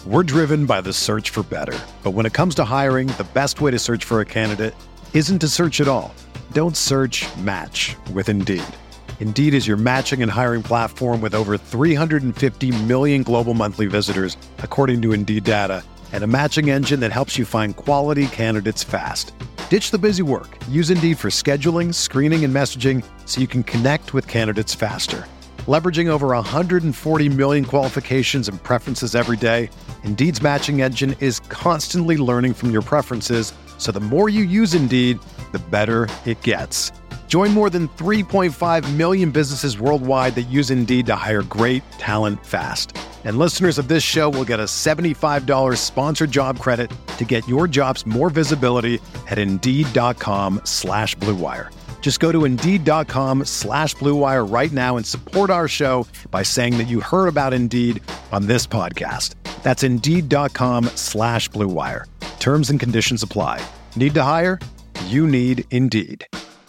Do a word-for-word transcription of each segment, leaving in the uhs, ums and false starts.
We're driven by the search for better. But when it comes to hiring, the best way to search for a candidate isn't to search at all. Don't search, match with Indeed. Indeed is your matching and hiring platform with over three hundred fifty million global monthly visitors, according to Indeed data, and a matching engine that helps you find quality candidates fast. Ditch the busy work. Use Indeed for scheduling, screening, and messaging so you can connect with candidates faster. Leveraging over one hundred forty million qualifications and preferences every day, Indeed's matching engine is constantly learning from your preferences, so the more you use Indeed, the better it gets. Join more than three point five million businesses worldwide that use Indeed to hire great talent fast. And listeners of this show will get a seventy-five dollars sponsored job credit to get your jobs more visibility at Indeed.com slash Blue Wire. Just go to Indeed.com slash Blue Wire right now and support our show by saying that you heard about Indeed on this podcast. That's Indeed.com slash Blue Wire. Terms and conditions apply. Need to hire? You need Indeed.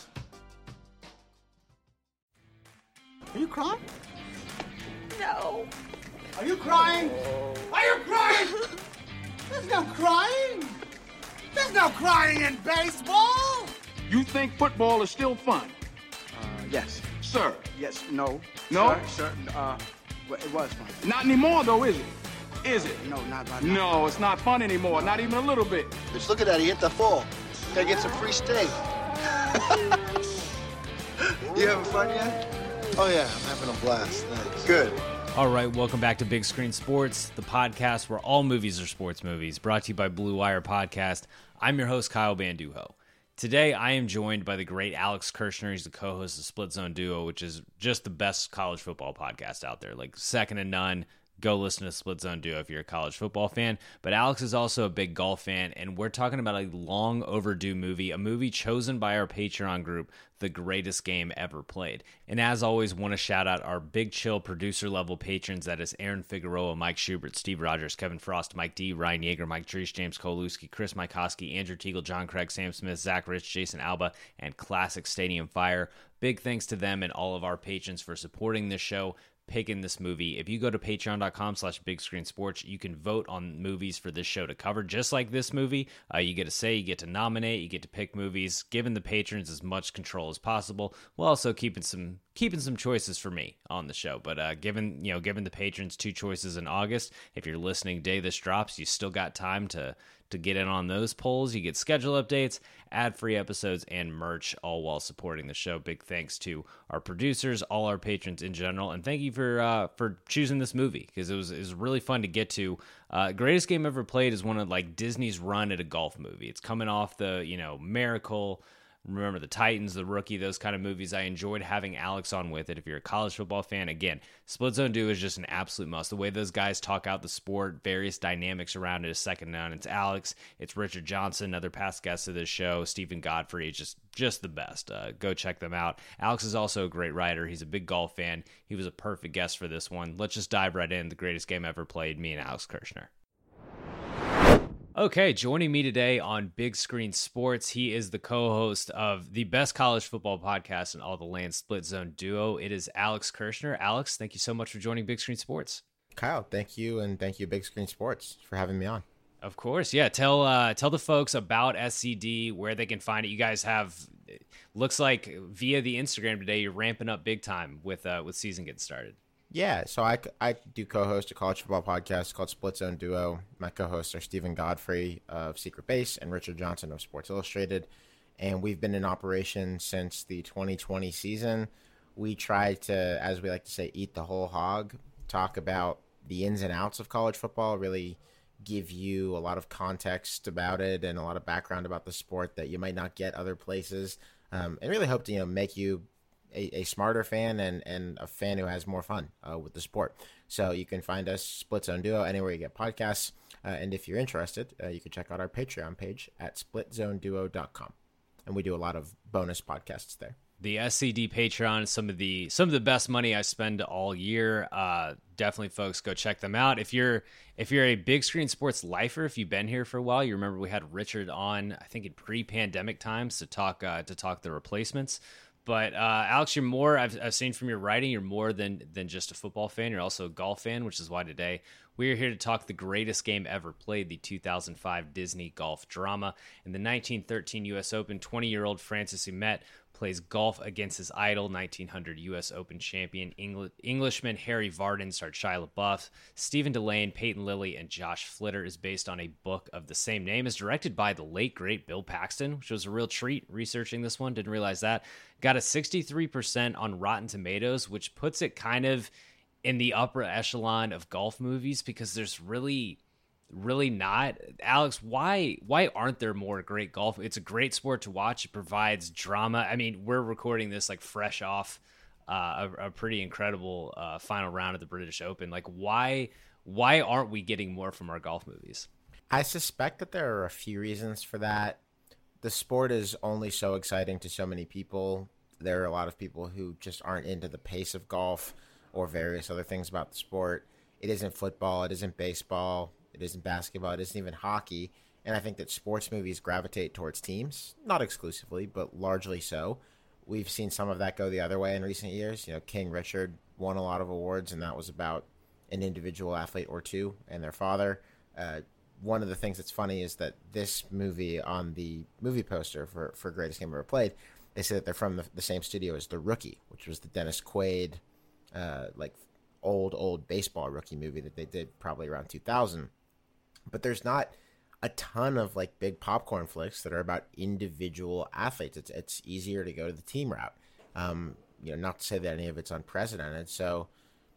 Are you crying? No. Are you crying? Are you crying? There's no crying. There's no crying in baseball. You think football is still fun? Uh, yes. Sir? Yes. No. No? Sir, sir, uh, well, it was fun. Not anymore, though, is it? Is it? No, not right now. No, it's not fun anymore, not even a little bit. Just look at that, he hit the fall. Gotta get some free steak. You having fun yet? Oh yeah, I'm having a blast. Thanks. Good. All right, welcome back to Big Screen Sports, the podcast where all movies are sports movies, brought to you by Blue Wire Podcast. I'm your host, Kyle Banduho. Today, I am joined by the great Alex Kirshner. He's the co-host of Split Zone Duo, which is just the best college football podcast out there, like second to none. Go listen to Split Zone Duo if you're a college football fan. But Alex is also a big golf fan, and we're talking about a long overdue movie, a movie chosen by our Patreon group, The Greatest Game Ever Played. And as always, want to shout out our big chill producer level patrons. That is Aaron Figueroa, Mike Schubert, Steve Rogers, Kevin Frost, Mike D, Ryan Yeager, Mike Drees, James Kowalewski, Chris Mikoski, Andrew Teagle, John Craig, Sam Smith, Zach Rich, Jason Alba, and Classic Stadium Fire. Big thanks to them and all of our patrons for supporting this show, picking this movie. If you go to patreon.com slash big screen sports, you can vote on movies for this show to cover, just like this movie. Uh, you get to say, you get to nominate, you get to pick movies, giving the patrons as much control as possible, while also keeping some keeping some choices for me on the show. But uh, given you know, giving the patrons two choices in August, if you're listening day this drops, you still got time to to get in on those polls. You get schedule updates, ad-free episodes, and merch, all while supporting the show. Big thanks to our producers, all our patrons in general, and thank you for uh, for choosing this movie, because it was, it was really fun to get to. Uh, Greatest Game Ever Played is one of like Disney's run at a golf movie. It's coming off the, you know, Miracle, Remember the Titans, The Rookie, those kind of movies. I enjoyed having Alex on with it. If you're a college football fan, again, Split Zone Duo is just an absolute must. The way those guys talk out the sport, various dynamics around it is second to none. It's Alex, it's Richard Johnson, another past guest of this show, Stephen Godfrey, just just the best. Uh, go check them out. Alex is also a great writer. He's a big golf fan. He was a perfect guest for this one. Let's just dive right in. The Greatest Game Ever Played, me and Alex Kirshner. Okay, joining me today on Big Screen Sports, he is the co-host of the best college football podcast in all the land, Split Zone Duo. It is Alex Kirshner. Alex, thank you so much for joining Big Screen Sports. Kyle, thank you, and thank you, Big Screen Sports, for having me on. Of course, yeah. Tell uh, tell the folks about S C D, where they can find it. You guys have, looks like via the Instagram today, you're ramping up big time with uh, with season getting started. Yeah, so I, I do co-host a college football podcast called Split Zone Duo. My co-hosts are Stephen Godfrey of Secret Base and Richard Johnson of Sports Illustrated, and we've been in operation since the twenty twenty season. We try to, as we like to say, eat the whole hog, talk about the ins and outs of college football, really give you a lot of context about it and a lot of background about the sport that you might not get other places, um, and really hope to, you know, make you A, a smarter fan and, and a fan who has more fun uh, with the sport. So you can find us, Split Zone Duo, anywhere you get podcasts. Uh, and if you're interested, uh, you can check out our Patreon page at split zone duo dot com. And we do a lot of bonus podcasts there. The S C D Patreon is some of the some of the best money I spend all year. Uh, definitely, folks, go check them out. If you're if you're a Big Screen Sports lifer, if you've been here for a while, you remember we had Richard on, I think in pre-pandemic times, to talk uh, to talk the replacements. But uh, Alex, you're more. I've, I've seen from your writing, you're more than than just a football fan. You're also a golf fan, which is why today we are here to talk the greatest game ever played, the two thousand five Disney golf drama. In the nineteen thirteen U S Open, twenty-year-old Francis Ouimet plays golf against his idol, nineteen hundred U S Open champion Engl- Englishman Harry Vardon, starred Shia LaBeouf, Stephen Delane, Peyton Lilly, and Josh Flitter. Is based on a book of the same name. Is directed by the late, great Bill Paxton, which was a real treat researching this one. Didn't realize that. Got a sixty-three percent on Rotten Tomatoes, which puts it kind of in the upper echelon of golf movies because there's really... really not. Alex, why why aren't there more great golf? It's a great sport to watch. It provides drama. I mean, we're recording this like fresh off uh, a, a pretty incredible uh, final round of the British Open. Like, why why aren't we getting more from our golf movies? I suspect that there are a few reasons for that. The sport is only so exciting to so many people. There are a lot of people who just aren't into the pace of golf or various other things about the sport. It isn't football. It isn't baseball. It isn't basketball. It isn't even hockey. And I think that sports movies gravitate towards teams, not exclusively, but largely so. We've seen some of that go the other way in recent years. You know, King Richard won a lot of awards, and that was about an individual athlete or two and their father. Uh, one of the things that's funny is that this movie on the movie poster for, for Greatest Game Ever Played, they say that they're from the, the same studio as The Rookie, which was the Dennis Quaid, uh, like old, old baseball rookie movie that they did probably around two thousand. But there's not a ton of like big popcorn flicks that are about individual athletes. It's it's easier to go to the team route. Um, you know, not to say that any of it's unprecedented. So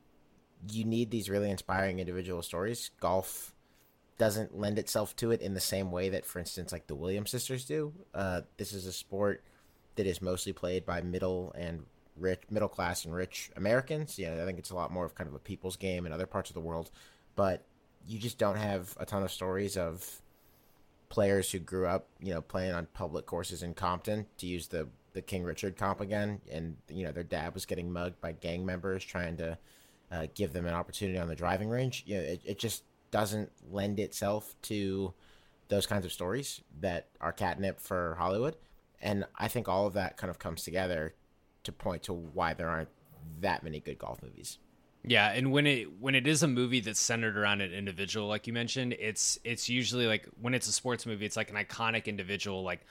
you need these really inspiring individual stories. Golf doesn't lend itself to it in the same way that, for instance, like the Williams sisters do. Uh, this is a sport that is mostly played by middle and rich, middle class and rich Americans. You know, I think it's a lot more of kind of a people's game in other parts of the world, but you just don't have a ton of stories of players who grew up, you know, playing on public courses in Compton, to use the, the King Richard comp again. And, you know, their dad was getting mugged by gang members trying to uh, give them an opportunity on the driving range. You know, it, it just doesn't lend itself to those kinds of stories that are catnip for Hollywood. And I think all of that kind of comes together to point to why there aren't that many good golf movies. Yeah, and when it when it is a movie that's centered around an individual, like you mentioned, it's it's usually like when it's a sports movie, it's like an iconic individual like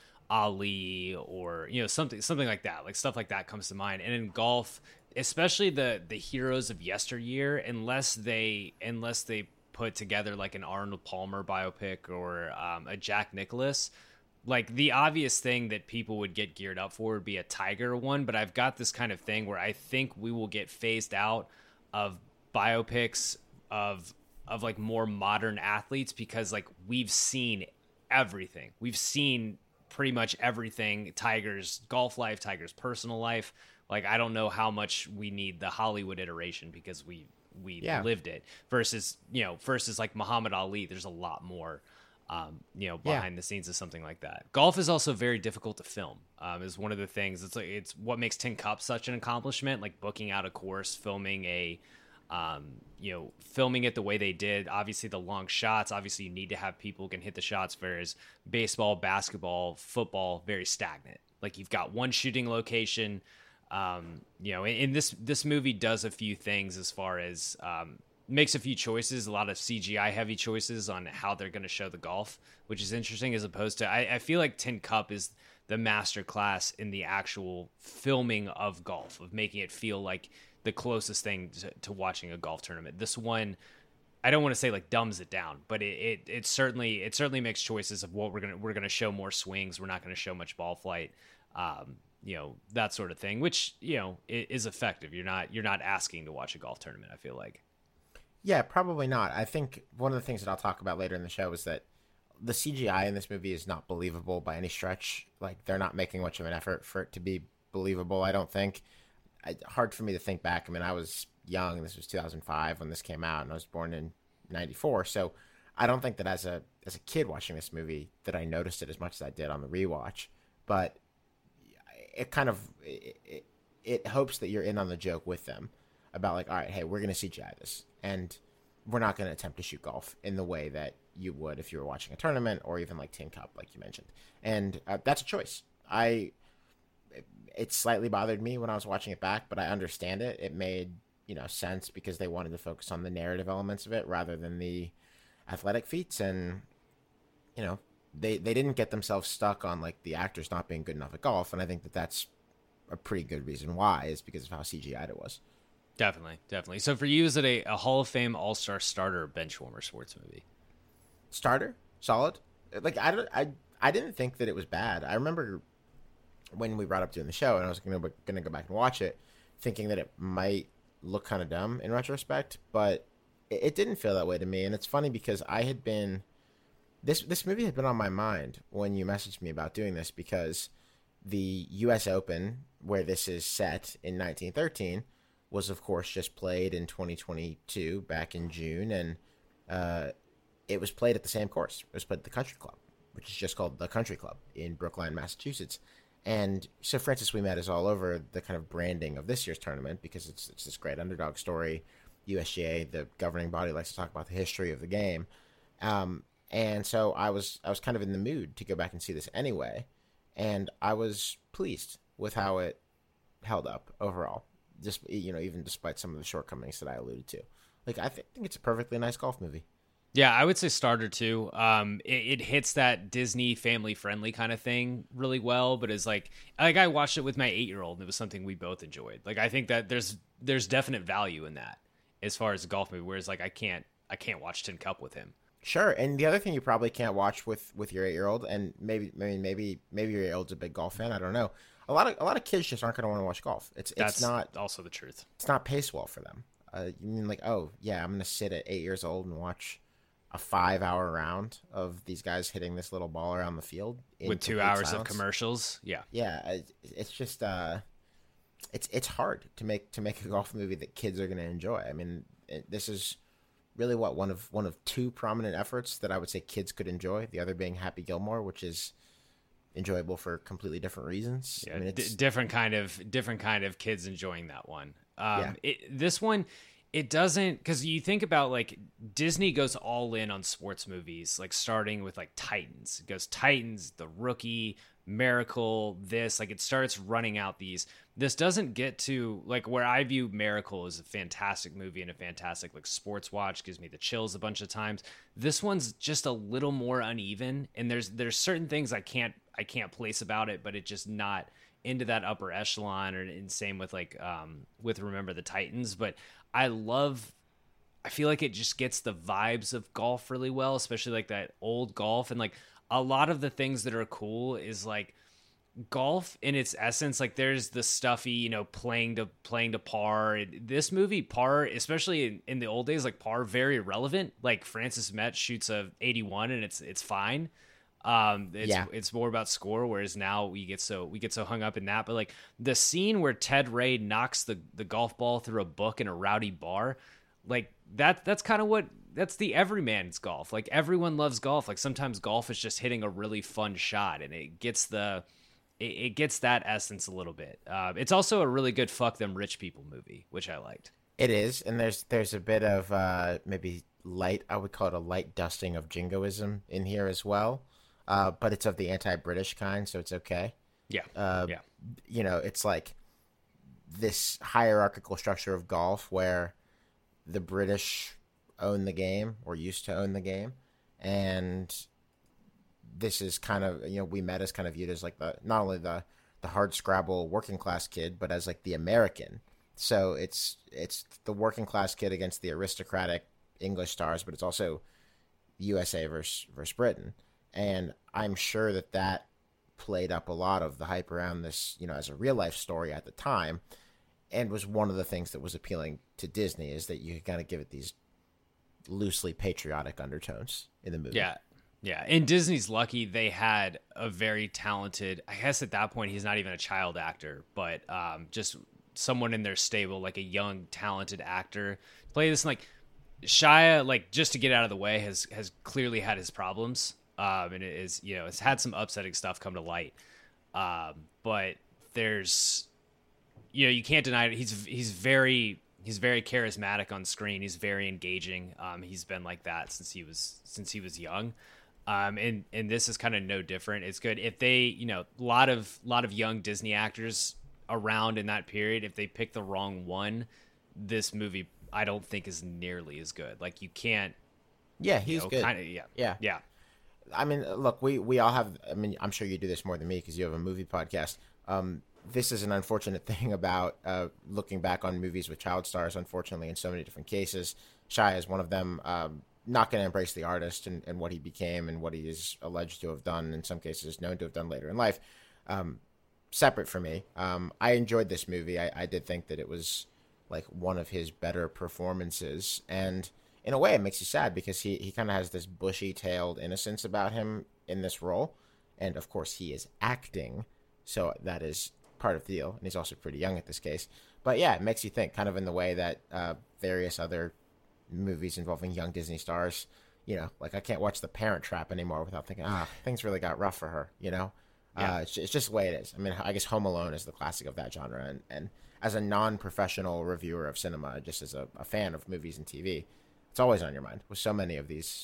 Ali or, you know, something something like that. Like stuff like that comes to mind. And in golf, especially the the heroes of yesteryear, unless they unless they put together like an Arnold Palmer biopic or um, a Jack Nicklaus, like the obvious thing that people would get geared up for would be a Tiger one. But I've got this kind of thing where I think we will get phased out of biopics of of like more modern athletes because like we've seen everything. We've seen pretty much everything. Tiger's golf life, Tiger's personal life. Like I don't know how much we need the Hollywood iteration because we we yeah. lived it versus, you know, versus like Muhammad Ali. There's a lot more um, you know, behind yeah. the scenes of something like that. Golf is also very difficult to film. Um, is one of the things. It's like it's what makes Tin Cup such an accomplishment. Like booking out a course, filming a, um, you know, filming it the way they did. Obviously, the long shots. Obviously, you need to have people who can hit the shots. Whereas baseball, basketball, football, very stagnant. Like you've got one shooting location. Um, you know, and, and this this movie does a few things as far as. Um, makes a few choices, a lot of C G I heavy choices on how they're going to show the golf, which is interesting as opposed to, I, I feel like Tin Cup is the master class in the actual filming of golf, of making it feel like the closest thing to, to watching a golf tournament. This one, I don't want to say like dumbs it down, but it, it, it certainly, it certainly makes choices of what we're going to, we're going to show more swings. We're not going to show much ball flight. Um, you know, that sort of thing, which, you know, is effective. You're not, you're not asking to watch a golf tournament, I feel like. Yeah, probably not. I think one of the things that I'll talk about later in the show is that the C G I in this movie is not believable by any stretch. Like, they're not making much of an effort for it to be believable, I don't think. I, hard for me to think back. I mean, I was young. This was two thousand five when this came out, and I was born in ninety-four. So I don't think that as a as a kid watching this movie that I noticed it as much as I did on the rewatch. But it kind of it, it, it hopes that you're in on the joke with them about like, all right, hey, we're going to C G I this. And we're not going to attempt to shoot golf in the way that you would if you were watching a tournament or even like Tin Cup, like you mentioned. And uh, that's a choice. I it, it slightly bothered me when I was watching it back, but I understand it. It made, you know, sense because they wanted to focus on the narrative elements of it rather than the athletic feats. And, you know, they, they didn't get themselves stuck on like the actors not being good enough at golf. And I think that that's a pretty good reason why, is because of how C G I'd it was. Definitely, definitely. So for you, is it a, a Hall of Fame All-Star starter or bench warmer sports movie? Starter, solid. Like I don't, I, I didn't think that it was bad. I remember when we brought up doing the show, and I was gonna gonna go back and watch it, thinking that it might look kind of dumb in retrospect, but it, it didn't feel that way to me. And it's funny because I had been this this movie had been on my mind when you messaged me about doing this, because the U S Open, where this is set in nineteen thirteen, was of course just played in twenty twenty-two back in June, and uh, it was played at the same course. It was played at the Country Club, which is just called the Country Club in Brookline, Massachusetts. And so Francis Ouimet is all over the kind of branding of this year's tournament because it's it's this great underdog story. U S G A, the governing body, likes to talk about the history of the game, um, and so I was I was kind of in the mood to go back and see this anyway, and I was pleased with how it held up overall. Just, you know, even despite some of the shortcomings that I alluded to. Like, I th- think it's a perfectly nice golf movie. Yeah, I would say starter too. Um, it, it hits that Disney family friendly kind of thing really well, but it's like, like I watched it with my eight year old, and it was something we both enjoyed. Like, I think that there's there's definite value in that as far as a golf movie. Whereas, like, I can't I can't watch Tin Cup with him. Sure, and the other thing you probably can't watch with, with your eight year old, and maybe maybe maybe maybe your eight year old's a big golf fan. I don't know. A lot of a lot of kids just aren't going to want to watch golf. It's That's it's not also the truth. It's not paced well for them. Uh, you mean like, oh yeah, I'm going to sit at eight years old and watch a five hour round of these guys hitting this little ball around the field with two hours silence. of commercials? Yeah, yeah. It's just uh, it's it's hard to make to make a golf movie that kids are going to enjoy. I mean, it, this is really what one of one of two prominent efforts that I would say kids could enjoy. The other being Happy Gilmore, which is enjoyable for completely different reasons. Yeah, I mean, it's d- different kind of different kind of kids enjoying that one. Um, yeah. it, this one, it doesn't, because you think about like Disney goes all in on sports movies, like starting with like Titans. It goes Titans, The Rookie, Miracle, this, like it starts running out these. This doesn't get to like where I view Miracle as a fantastic movie and a fantastic like sports watch, gives me the chills a bunch of times. This one's just a little more uneven, and there's there's certain things I can't I can't place about it, but it just not into that upper echelon, or and same with like um with Remember the Titans. But I love I feel like it just gets the vibes of golf really well, especially like that old golf, and like a lot of the things that are cool is like golf in its essence. Like there's the stuffy, you know, playing to playing to par. This movie, par, especially in, in the old days, like par very relevant. Like Francis Ouimet shoots a eighty-one and it's it's fine. Um, it's yeah. it's more about score, whereas now we get so we get so hung up in that. But like the scene where Ted Ray knocks the the golf ball through a book in a rowdy bar, like that that's kind of what that's the everyman's golf. Like everyone loves golf. Like sometimes golf is just hitting a really fun shot, and it gets the it, it gets that essence a little bit. Uh, it's also a really good fuck them rich people movie, which I liked. It is, and there's there's a bit of uh, maybe light, I would call it a light dusting of jingoism in here as well. Uh, but it's of the anti-British kind, so it's okay. Yeah, uh, yeah. You know, it's like this hierarchical structure of golf where the British own the game, or used to own the game, and this is kind of, you know, Ouimet is kind of viewed as like the not only the the hard scrabble working class kid, but as like the American. So it's it's the working class kid against the aristocratic English stars, but it's also U S A versus versus Britain. And I'm sure that that played up a lot of the hype around this, you know, as a real life story at the time, and was one of the things that was appealing to Disney, is that you could kind of give it these loosely patriotic undertones in the movie. Yeah. Yeah. And Disney's lucky they had a very talented, I guess at that point, he's not even a child actor, but um, just someone in their stable, like a young, talented actor, play this. Like Shia, like just to get out of the way, has, has clearly had his problems. Um, and it is, you know, it's had some upsetting stuff come to light. Um, but there's, you know, you can't deny it. He's, he's very, he's very charismatic on screen. He's very engaging. Um, he's been like that since he was, since he was young. Um, and, and this is kind of no different. It's good if they, you know, a lot of, lot of young Disney actors around in that period. If they pick the wrong one, this movie, I don't think is nearly as good. Like you can't, Yeah, he's you know, good. Kinda, yeah. Yeah. Yeah. I mean, look, we, we all have, I mean, I'm sure you do this more than me because you have a movie podcast. Um, this is an unfortunate thing about uh, looking back on movies with child stars, unfortunately, in so many different cases. Shia is one of them. Um, not going to embrace the artist and, and what he became and what he is alleged to have done, in some cases known to have done later in life. Um, separate for me. Um, I enjoyed this movie. I, I did think that it was like one of his better performances. And in a way, it makes you sad because he, he kind of has this bushy-tailed innocence about him in this role. And, of course, he is acting, so that is part of the deal. And he's also pretty young at this case. But, yeah, it makes you think kind of in the way that uh, various other movies involving young Disney stars, you know, like I can't watch The Parent Trap anymore without thinking, ah, things really got rough for her, you know? Yeah. Uh, it's, it's just the way it is. I mean, I guess Home Alone is the classic of that genre. And, and as a non-professional reviewer of cinema, just as a, a fan of movies and T V, it's always on your mind with so many of these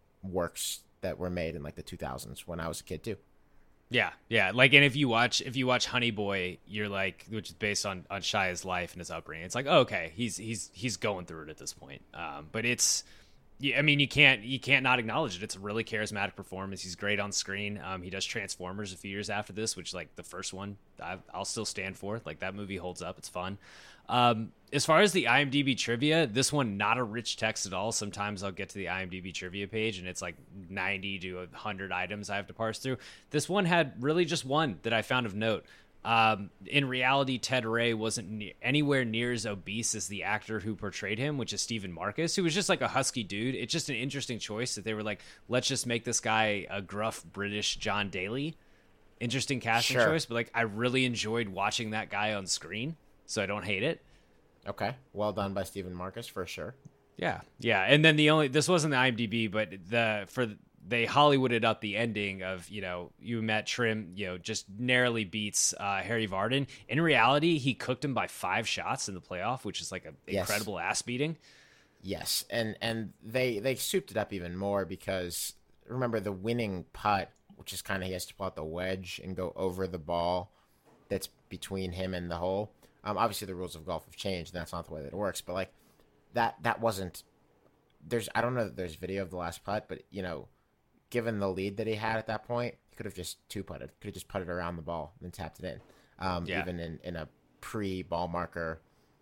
works that were made in like the two thousands when I was a kid too. Yeah, yeah. Like, and if you watch if you watch Honey Boy, you're like, which is based on on Shia's life and his upbringing. It's like, oh, okay, he's he's he's going through it at this point. Um, but it's, I mean, you can't you can't not acknowledge it. It's a really charismatic performance. He's great on screen. Um, he does Transformers a few years after this, which like the first one, I, I'll still stand for. Like that movie holds up. It's fun. Um, as far as the IMDb trivia, this one not a rich text at all. Sometimes I'll get to the IMDb trivia page and it's like ninety to one hundred items I have to parse through. This one had really just one that I found of note. Um, in reality, Ted Ray wasn't ne- anywhere near as obese as the actor who portrayed him, which is Stephen Marcus, who was just like a husky dude. It's just an interesting choice that they were like, let's just make this guy a gruff British John Daly. Interesting casting Sure. choice, but like I really enjoyed watching that guy on screen, so I don't hate it. Okay. Well done by Stephen Marcus for sure. Yeah, yeah. And then the only, this wasn't the IMDb, but the for they Hollywooded up the ending of, you know, you met Trim, you know, just narrowly beats uh, Harry Vardon. In reality, he cooked him by five shots in the playoff, which is like an Yes. incredible ass beating. Yes, and and they they souped it up even more because remember the winning putt, which is kind of he has to pull out the wedge and go over the ball that's between him and the hole. Um, obviously the rules of golf have changed, and that's not the way that it works. But like that that wasn't. There's I don't know that there's video of the last putt, but you know, given the lead that he had at that point, he could have just two putted, could have just putted around the ball and tapped it in. Um, Yeah. Even in, in a pre ball marker,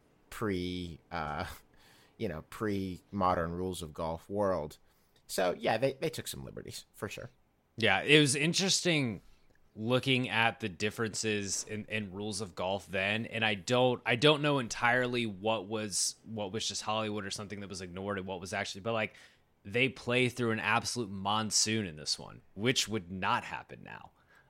pre uh, you know pre modern rules of golf world. So yeah, they they took some liberties for sure. Yeah, it was interesting looking at the differences in, in rules of golf then, and I don't I don't know entirely what was what was just Hollywood or something that was ignored and what was actually, but like they play through an absolute monsoon in this one, which would not happen now.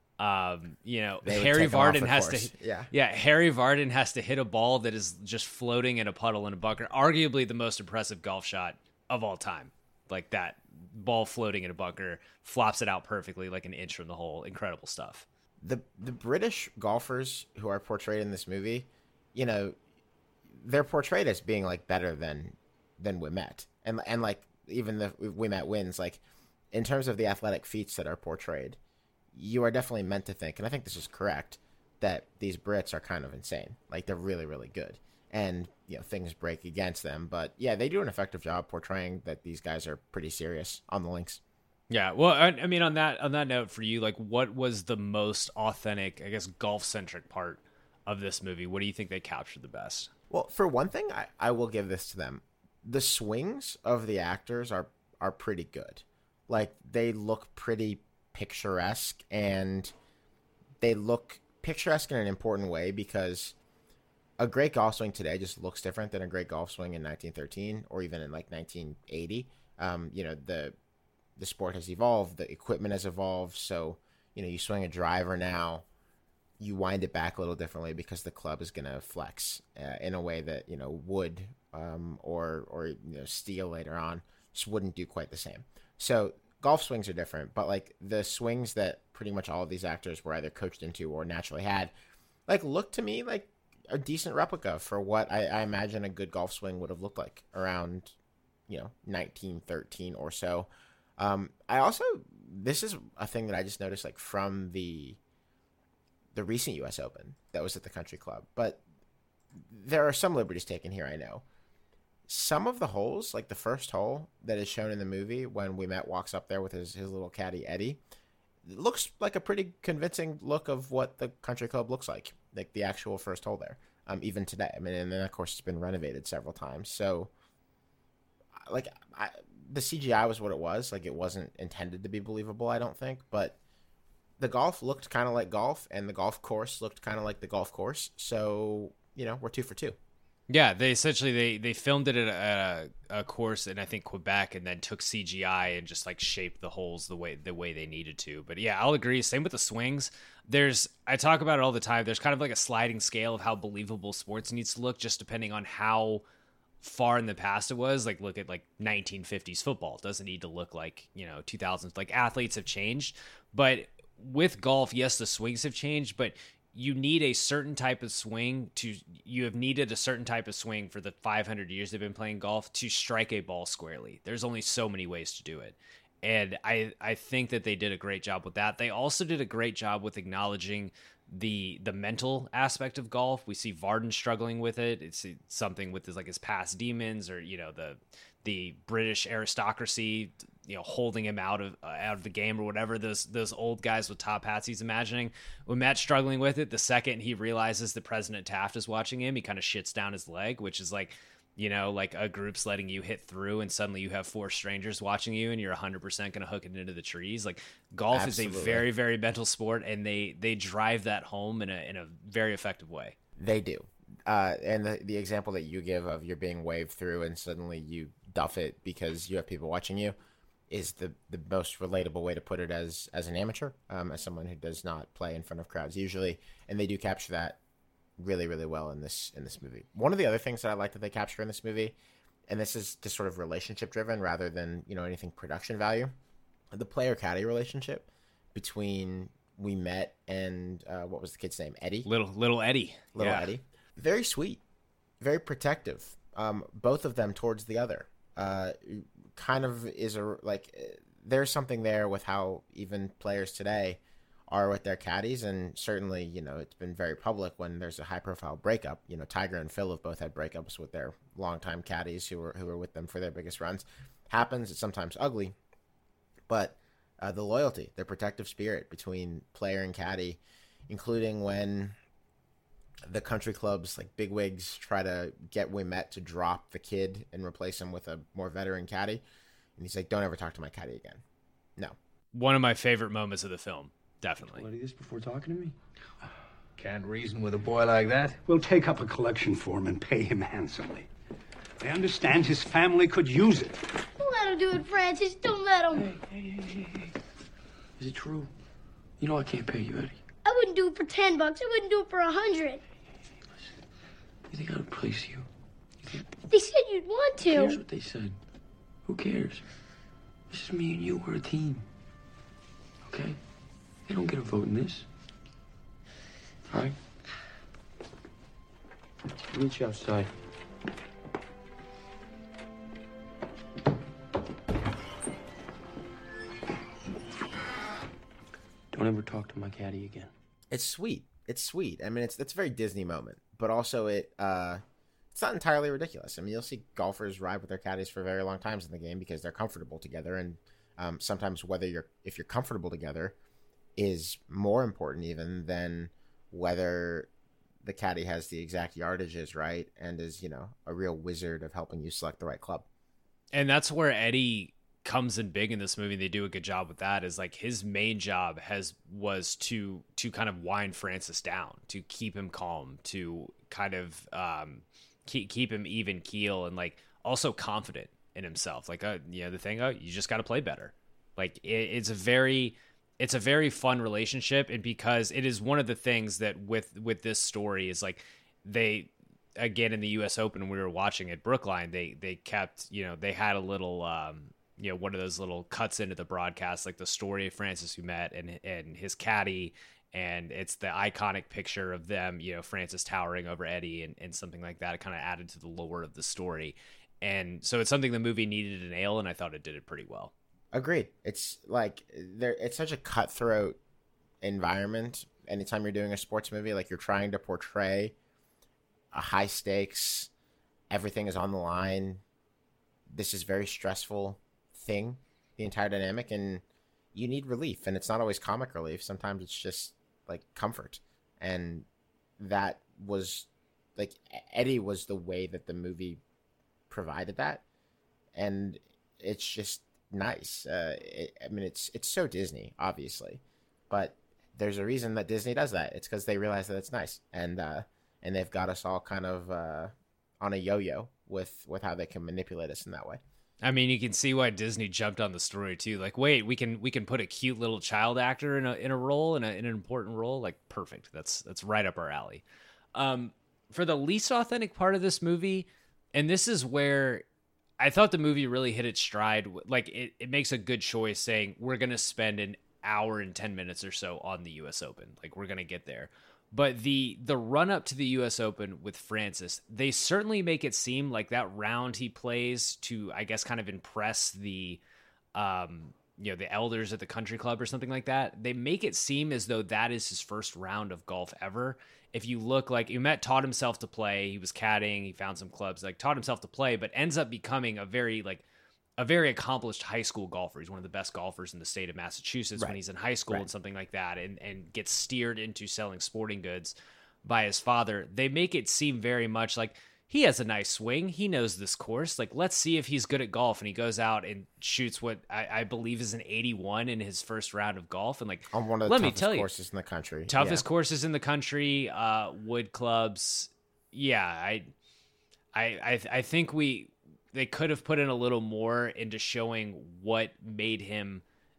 Um, you know, They would Harry take 'em off Vardon the has course. to Yeah. yeah, Harry Vardon has to hit a ball that is just floating in a puddle in a bunker, arguably the most impressive golf shot of all time. Like that ball floating in a bunker, flops it out perfectly like an inch from the hole. Incredible stuff. The the British golfers who are portrayed in this movie, you know, they're portrayed as being like better than than Ouimet, and and like even the Ouimet wins, like in terms of the athletic feats that are portrayed, you are definitely meant to think, and I think this is correct, that these Brits are kind of insane. Like they're really really good, and you know things break against them, but yeah, they do an effective job portraying that these guys are pretty serious on the links. Yeah, well, I, I mean, on that on that note, for you, like, what was the most authentic, I guess, golf centric part of this movie? What do you think they captured the best? Well, for one thing, I, I will give this to them. The swings of the actors are are pretty good. Like they look pretty picturesque, and they look picturesque in an important way because a great golf swing today just looks different than a great golf swing in nineteen thirteen or even in like nineteen eighty. Um, you know, the the sport has evolved, the equipment has evolved, so you know you swing a driver now, you wind it back a little differently because the club is going to flex uh, in a way that you know wood um, or or you know steel later on just wouldn't do quite the same. So golf swings are different, but like the swings that pretty much all of these actors were either coached into or naturally had, like look to me like a decent replica for what I, I imagine a good golf swing would have looked like around you know nineteen thirteen or so. Um, I also, this is a thing that I just noticed, like from the the recent U S Open that was at the Country Club, but there are some liberties taken here, I know. Some of the holes, like the first hole that is shown in the movie when Ouimet walks up there with his, his little caddy, Eddie, it looks like a pretty convincing look of what the Country Club looks like, like the actual first hole there, um, even today. I mean, and then, of course, it's been renovated several times. So, like, I, the C G I was what it was. Like, it wasn't intended to be believable, I don't think, but the golf looked kind of like golf, and the golf course looked kind of like the golf course. So, you know, we're two for two. Yeah, they essentially they, they filmed it at a, a course in I think Quebec, and then took C G I and just like shaped the holes the way the way they needed to. But yeah, I'll agree. Same with the swings. There's I talk about it all the time. There's kind of like a sliding scale of how believable sports needs to look, just depending on how far in the past it was. Like look at like nineteen fifties football. It doesn't need to look like, you know, two thousands. Like athletes have changed, but with golf, yes, the swings have changed, but you need a certain type of swing to, you have needed a certain type of swing for the five hundred years they've been playing golf to strike a ball squarely. There's only so many ways to do it. And I, I think that they did a great job with that. They also did a great job with acknowledging the the mental aspect of golf. We see Varden struggling with it. It's something with his like his past demons, or you know the the British aristocracy, you know, holding him out of uh, out of the game or whatever. Those those old guys with top hats he's imagining. When Matt's struggling with it, the second he realizes that President Taft is watching him, he kind of shits down his leg, which is like, you know, like a group's letting you hit through and suddenly you have four strangers watching you and you're one hundred percent going to hook it into the trees. Like golf Absolutely. is a very, very mental sport, and they, they drive that home in a in a very effective way. They do. Uh, and the, the example that you give of you're being waved through and suddenly you duff it because you have people watching you is the, the most relatable way to put it as, as an amateur, um, as someone who does not play in front of crowds usually. And they do capture that really, really well in this in this movie. One of the other things that I like that they capture in this movie, and this is just sort of relationship driven rather than, you know, anything production value, the player caddy relationship between Ouimet and uh, what was the kid's name? Eddie? Little little Eddie. Little yeah. Eddie. Very sweet, very protective. Um, both of them towards the other. Uh, kind of is a like there's something there with how even players today are with their caddies, and certainly, you know, it's been very public when there's a high profile breakup. You know, Tiger and Phil have both had breakups with their longtime caddies who were who were with them for their biggest runs. Happens. It's sometimes ugly, but uh, the loyalty, the protective spirit between player and caddy, including when the country clubs like bigwigs try to get Ouimet to drop the kid and replace him with a more veteran caddy, and he's like, "Don't ever talk to my caddy again." No. One of my favorite moments of the film. Definitely. Bloody this before talking to me? Can't reason with a boy like that. We'll take up a collection for him and pay him handsomely. I understand his family could use it. Don't let him do it, Francis. Don't let him. Hey, hey, hey, hey. Is it true? You know I can't pay you, Eddie. I wouldn't do it for ten bucks. I wouldn't do it for a hundred. Listen, you think I would place you? you think... They said you'd want to. Here's what they said. Who cares? This is me and you. We're a team. Okay? They don't get a vote in this. All right? I'll meet you outside. Don't ever talk to my caddy again. It's sweet. It's sweet. I mean, it's it's a very Disney moment, but also it uh, it's not entirely ridiculous. I mean, you'll see golfers ride with their caddies for very long times in the game because they're comfortable together, and um, sometimes whether you're if you're comfortable together is more important even than whether the caddy has the exact yardages right and is, you know, a real wizard of helping you select the right club. And that's where Eddie comes in big in this movie. They do a good job with that. Is like his main job has was to to kind of wind Francis down, to keep him calm, to kind of um keep keep him even keel, and like also confident in himself. Like uh, you know, the thing, oh, you just got to play better. Like it, it's a very It's a very fun relationship, and because it is one of the things that with with this story is like they again in the U S Open when we were watching at Brookline, they they kept, you know, they had a little um you know, one of those little cuts into the broadcast, like the story of Francis Ouimet and and his caddy, and it's the iconic picture of them, you know, Francis towering over Eddie and, and something like that. It kind of added to the lore of the story, and so it's something the movie needed to nail, and I thought it did it pretty well. Agreed. It's like there. It's such a cutthroat environment. Anytime you're doing a sports movie, like you're trying to portray a high stakes, everything is on the line. This is very stressful thing, the entire dynamic, and you need relief. And it's not always comic relief. Sometimes it's just like comfort. And that was like Eddie was the way that the movie provided that. And it's just nice. Uh, it, I mean, it's it's so Disney, obviously, but there's a reason that Disney does that. It's because they realize that it's nice, and uh, and they've got us all kind of uh, on a yo-yo with with how they can manipulate us in that way. I mean, you can see why Disney jumped on the story too. Like, wait, we can we can put a cute little child actor in a in a role in, a, in an important role. Like, perfect. That's that's right up our alley. Um, for the least authentic part of this movie, and this is where I thought the movie really hit its stride. Like, it, it makes a good choice saying we're gonna spend an hour and ten minutes or so on the U S Open. Like, we're gonna get there. But the the run up to the U S Open with Francis, they certainly make it seem like that round he plays to, I guess, kind of impress the, um, you know, the elders at the country club or something like that. They make it seem as though that is his first round of golf ever. If you look, like, Ouimet taught himself to play, he was caddying, he found some clubs, like taught himself to play, but ends up becoming a very like a very accomplished high school golfer. He's one of the best golfers in the state of Massachusetts right. when he's in high school right. and something like that, and, and gets steered into selling sporting goods by his father. They make it seem very much like he has a nice swing. He knows this course. Like, let's see if he's good at golf. And he goes out and shoots what I, I believe is an eighty-one in his first round of golf. And like, on one of the let toughest me tell you, courses in the country. Toughest yeah. courses in the country, uh, wood clubs. Yeah, I, I, I, I think we, they could have put in a little more into showing what made him,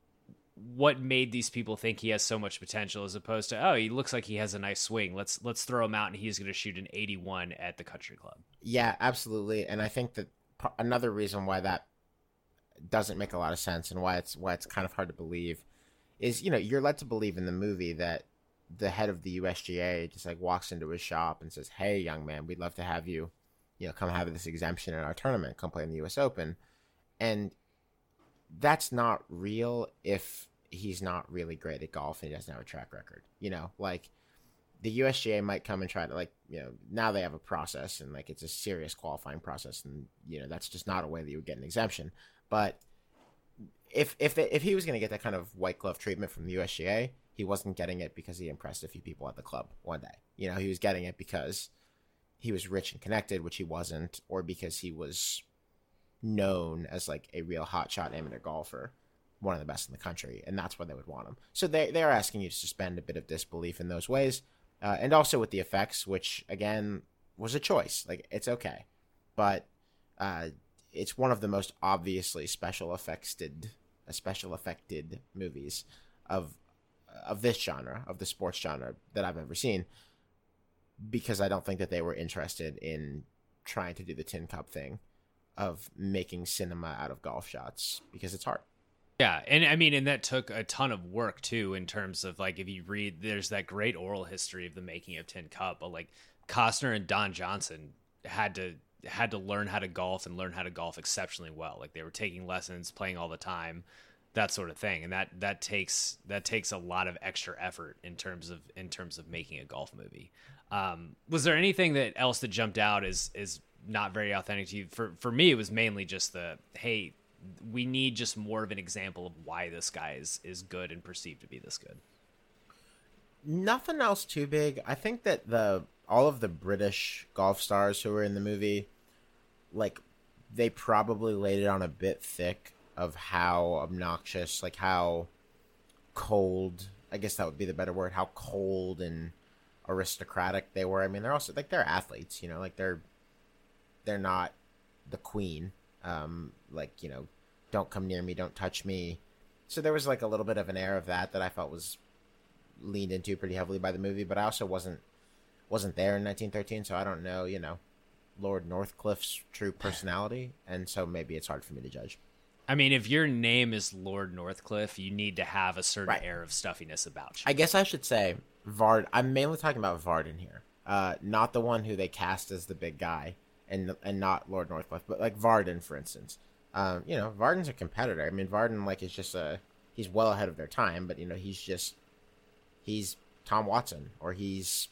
what made these people think he has so much potential, as opposed to, oh, he looks like he has a nice swing. Let's let's throw him out and he's going to shoot an eighty-one at the country club. Yeah, absolutely. And I think that p- another reason why that doesn't make a lot of sense and why it's why it's kind of hard to believe is, you know, you're led to believe in the movie that the head of the U S G A just like walks into his shop and says, "Hey, young man, we'd love to have you, you know, come have this exemption in our tournament, come play in the U S Open." And that's not real if he's not really great at golf and he doesn't have a track record. You know, like the U S G A might come and try to, like, you know, now they have a process and like it's a serious qualifying process, and you know that's just not a way that you would get an exemption. But if if they, if he was going to get that kind of white glove treatment from the U S G A, he wasn't getting it because he impressed a few people at the club one day. You know, he was getting it because he was rich and connected, which he wasn't, or because he was known as like a real hotshot amateur golfer, one of the best in the country, and that's why they would want him. So they they are asking you to suspend a bit of disbelief in those ways, uh, and also with the effects, which again was a choice. Like, it's okay, but uh, it's one of the most obviously special effected, uh, special affected movies of of this genre, of the sports genre, that I've ever seen. Because I don't think that they were interested in trying to do the Tin Cup thing of making cinema out of golf shots, because it's hard. Yeah, and I mean, and that took a ton of work too, in terms of, like, if you read, there's that great oral history of the making of Tin Cup, but like Costner and Don Johnson had to had to learn how to golf and learn how to golf exceptionally well. Like, they were taking lessons, playing all the time, that sort of thing, and that that takes that takes a lot of extra effort in terms of in terms of making a golf movie. Um, was there anything that else that jumped out as is not very authentic to you? For for me, it was mainly just the, hey, we need just more of an example of why this guy is is good and perceived to be this good. Nothing else too big. I think that the all of the British golf stars who were in the movie, like, they probably laid it on a bit thick of how obnoxious, like how cold, I guess that would be the better word, how cold and aristocratic they were. I mean, they're also, like, they're athletes, you know, like they're they're not the queen. Um, like, you know, don't come near me, don't touch me. So there was like a little bit of an air of that that I felt was leaned into pretty heavily by the movie, but I also wasn't wasn't there in nineteen thirteen, so I don't know, you know, Lord Northcliffe's true personality, and so maybe it's hard for me to judge. I mean, if your name is Lord Northcliffe, you need to have a certain right. air of stuffiness about you. I guess I should say Vard. I'm mainly talking about Varden here, uh, not the one who they cast as the big guy, and and not Lord Northcliffe, but like Varden, for instance. Um, you know, Varden's a competitor. I mean, Varden like is just a he's well ahead of their time, but you know, he's just he's Tom Watson or he's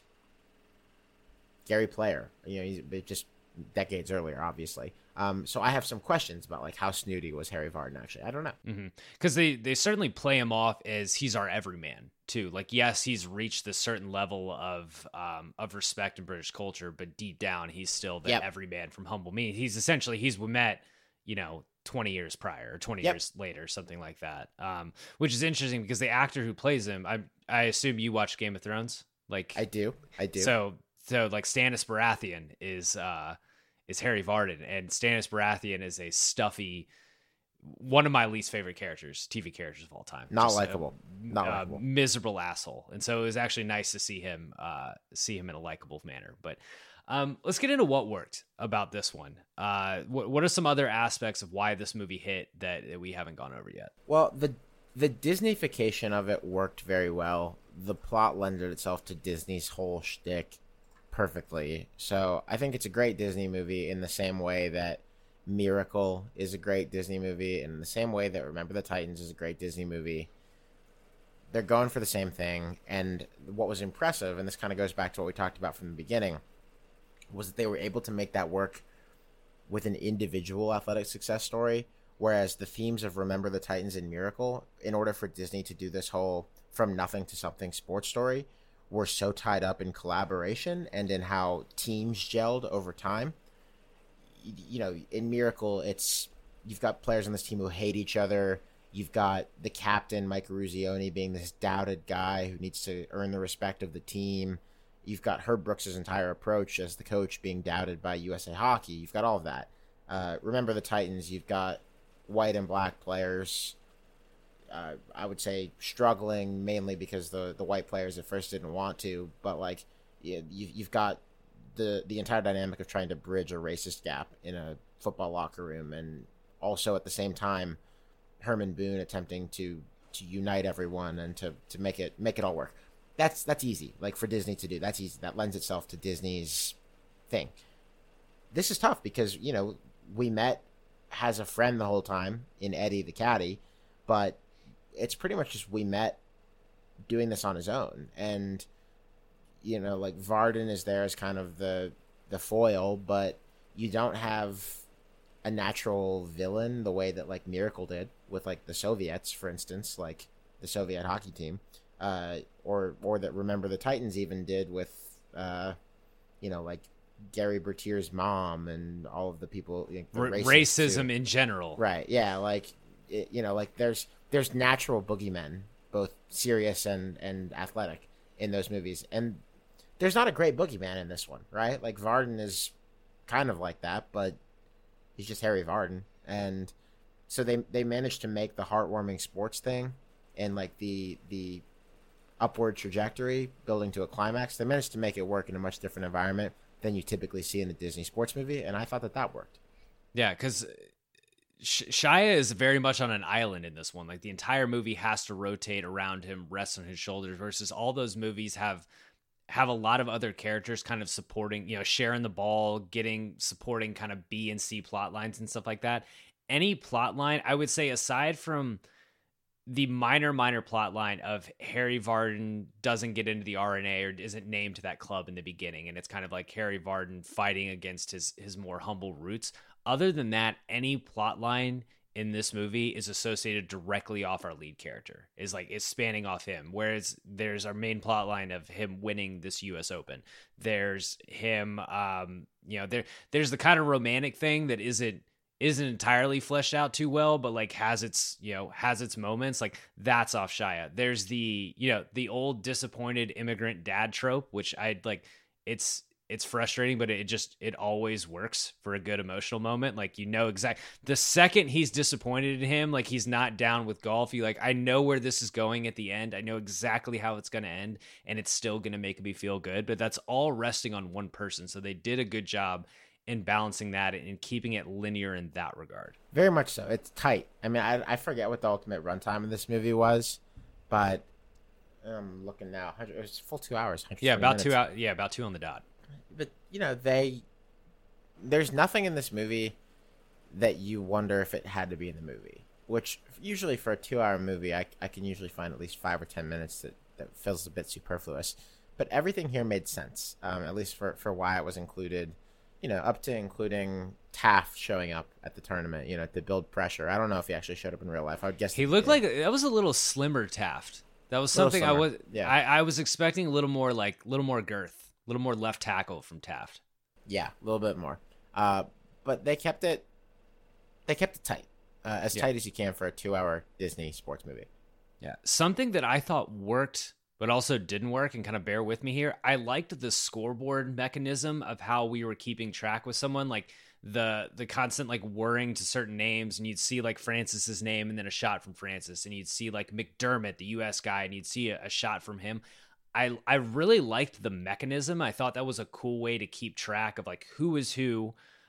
Gary Player. You know, he's just decades earlier, obviously. Um, so I have some questions about like how snooty was Harry Varden actually. I don't know. Because mm-hmm. they, they certainly play him off as he's our everyman too. Like, yes, he's reached this certain level of um, of respect in British culture, but deep down, he's still the yep. everyman from humble means. He's essentially, he's met, you know, twenty years prior or twenty yep. years later, something like that. Um, which is interesting because the actor who plays him, I I assume you watch Game of Thrones? Like I do. I do. So, so like Stannis Baratheon is... Uh, is Harry Varden, and Stannis Baratheon is a stuffy, one of my least favorite characters, T V characters of all time. Not likable, a, not a likable, miserable asshole. And so it was actually nice to see him, uh, see him in a likable manner. But um, let's get into what worked about this one. Uh, what, what are some other aspects of why this movie hit that, that we haven't gone over yet? Well, the the Disneyfication of it worked very well. The plot lended itself to Disney's whole shtick perfectly. So I think it's a great Disney movie in the same way that Miracle is a great Disney movie, and in the same way that Remember the Titans is a great Disney movie. They're going for the same thing, and what was impressive, and this kind of goes back to what we talked about from the beginning, was that they were able to make that work with an individual athletic success story, whereas the themes of Remember the Titans and Miracle, in order for Disney to do this whole from nothing to something sports story, were so tied up in collaboration and in how teams gelled over time. You know, in Miracle, it's you've got players on this team who hate each other. You've got the captain, Mike Ruzioni, being this doubted guy who needs to earn the respect of the team. You've got Herb Brooks' entire approach as the coach being doubted by U S A Hockey. You've got all of that. Uh, Remember the Titans, you've got white and black players, Uh, I would say struggling mainly because the, the white players at first didn't want to, but like you, you've got the the entire dynamic of trying to bridge a racist gap in a football locker room, and also at the same time Herman Boone attempting to, to unite everyone and to, to make it make it all work. That's that's easy, like for Disney to do. That's easy. That lends itself to Disney's thing. This is tough because you know We Met has a friend the whole time in Eddie the caddy, but it's pretty much just We Met doing this on his own. And, you know, like Varden is there as kind of the the foil, but you don't have a natural villain the way that like Miracle did with like the Soviets, for instance, like the Soviet hockey team, uh, or or that Remember the Titans even did with, uh, you know, like Gary Bertier's mom and all of the people. You know, the R- racism too. In general. Right. Yeah. Like, it, you know, like there's, There's natural boogeymen, both serious and, and athletic, in those movies. And there's not a great boogeyman in this one, right? Like, Varden is kind of like that, but he's just Harry Varden. And so they they managed to make the heartwarming sports thing and, like, the the upward trajectory building to a climax. They managed to make it work in a much different environment than you typically see in a Disney sports movie, and I thought that that worked. Yeah, because Shia is very much on an island in this one. Like the entire movie has to rotate around him, rest on his shoulders, versus all those movies have have a lot of other characters kind of supporting, you know, sharing the ball, getting supporting kind of B and C plot lines and stuff like that. Any plot line, I would say, aside from the minor, minor plot line of Harry Varden doesn't get into the R N A or isn't named to that club in the beginning, and it's kind of like Harry Varden fighting against his his more humble roots. Other than that, any plot line in this movie is associated directly off our lead character. Is like it's spanning off him. Whereas there's our main plot line of him winning this U S Open. There's him, um, you know, there there's the kind of romantic thing that isn't isn't entirely fleshed out too well, but like has its, you know, has its moments. Like that's off Shia. There's the, you know, the old disappointed immigrant dad trope, which I'd like, it's, it's frustrating, but it just, it always works for a good emotional moment. Like, you know, exact the second he's disappointed in him, like he's not down with golf. You like, I know where this is going at the end. I know exactly how it's going to end, and it's still going to make me feel good, but that's all resting on one person. So they did a good job in balancing that and keeping it linear in that regard. Very much so. It's tight. I mean, I, I forget what the ultimate runtime of this movie was, but I'm looking now. It was full two hours. Yeah, about two hours. Yeah, about two on the dot. But, you know, they, there's nothing in this movie that you wonder if it had to be in the movie. Which usually for a two-hour movie, I I can usually find at least five or ten minutes that, that feels a bit superfluous. But everything here made sense, um, at least for, for why it was included. You know, up to including Taft showing up at the tournament, you know, to build pressure. I don't know if he actually showed up in real life. I would guess he looked like that was a little slimmer Taft. That was something I was yeah. I, I was expecting a little more like a little more girth, a little more left tackle from Taft. Yeah, a little bit more. Uh, but they kept it they kept it tight. Uh, as yeah. tight as you can for a two-hour Disney sports movie. Yeah. Something that I thought worked but also didn't work, and kind of bear with me here, I liked the scoreboard mechanism of how we were keeping track with someone, like the the constant like whirring to certain names, and you'd see like Francis's name and then a shot from Francis, and you'd see like McDermott, the U S guy, and you'd see a, a shot from him. I I really liked the mechanism. I thought that was a cool way to keep track of like who is who,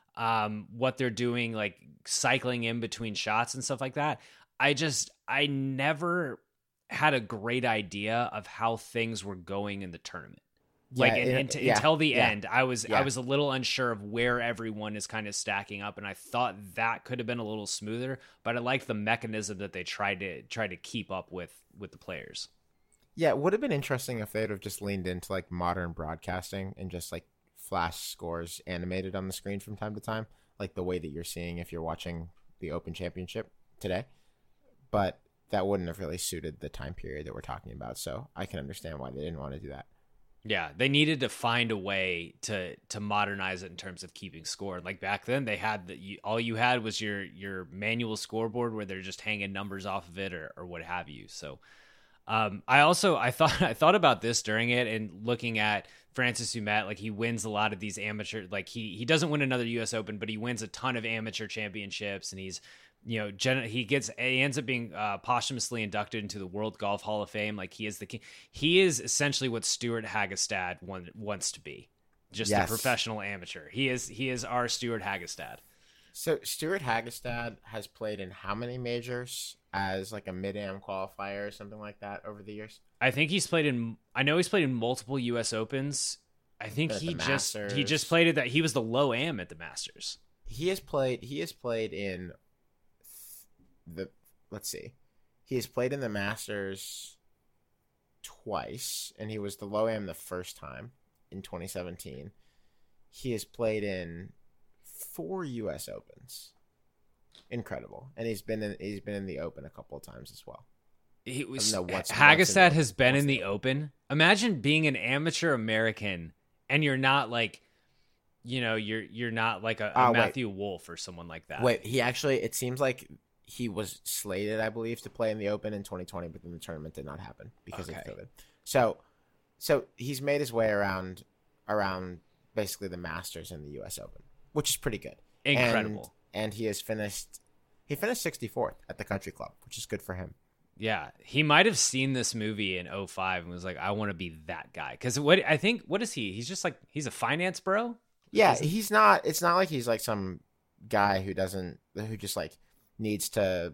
um, what they're doing, like cycling in between shots and stuff like that. I just, I never had a great idea of how things were going in the tournament. Like yeah, and, it, and t- yeah, until the yeah, end, I was yeah. I was a little unsure of where everyone is kind of stacking up, and I thought that could have been a little smoother. But I like the mechanism that they tried to try to keep up with with the players. Yeah, it would have been interesting if they'd have just leaned into like modern broadcasting and just like flash scores animated on the screen from time to time, like the way that you're seeing if you're watching the Open Championship today. But that wouldn't have really suited the time period that we're talking about, so I can understand why they didn't want to do that. Yeah, they needed to find a way to to modernize it in terms of keeping score. Like back then, they had that you, all you had was your your manual scoreboard where they're just hanging numbers off of it or or what have you. So, um, I also I thought I thought about this during it and looking at Francis Ouimet. Like he wins a lot of these amateur. Like he he doesn't win another U S Open, but he wins a ton of amateur championships, and he's you know, gen- he gets, he ends up being uh, posthumously inducted into the World Golf Hall of Fame. Like he is the king. He is essentially what Stuart Hagestad want, wants to be, just yes. a professional amateur. He is, he is our Stuart Hagestad. So Stuart Hagestad has played in how many majors as like a mid-am qualifier or something like that over the years? I think he's played in, I know he's played in multiple U S Opens. I think he just, he just played it that he was the low am at the Masters. He has played, he has played in the let's see he has played in the Masters twice, and he was the low am the first time in twenty seventeen. He has played in four U S Opens. Incredible. And he's been in he's been in the Open a couple of times as well. He was Hagestad has been in the Open. Imagine being an amateur American and you're not like, you know, you're you're not like a, a uh, Matthew Wolff or someone like that. Wait, he actually, it seems like he was slated, I believe, to play in the Open in twenty twenty, but then the tournament did not happen because okay. of COVID. So, so he's made his way around, around basically the Masters and the U S Open, which is pretty good. Incredible. And, and he has finished, he finished sixty-fourth at the Country Club, which is good for him. Yeah, he might have seen this movie in oh five and was like, I want to be that guy. Because what I think, what is he? He's just like, he's a finance bro? Yeah, Isn't... he's not, it's not like he's like some guy who doesn't, who just like, needs to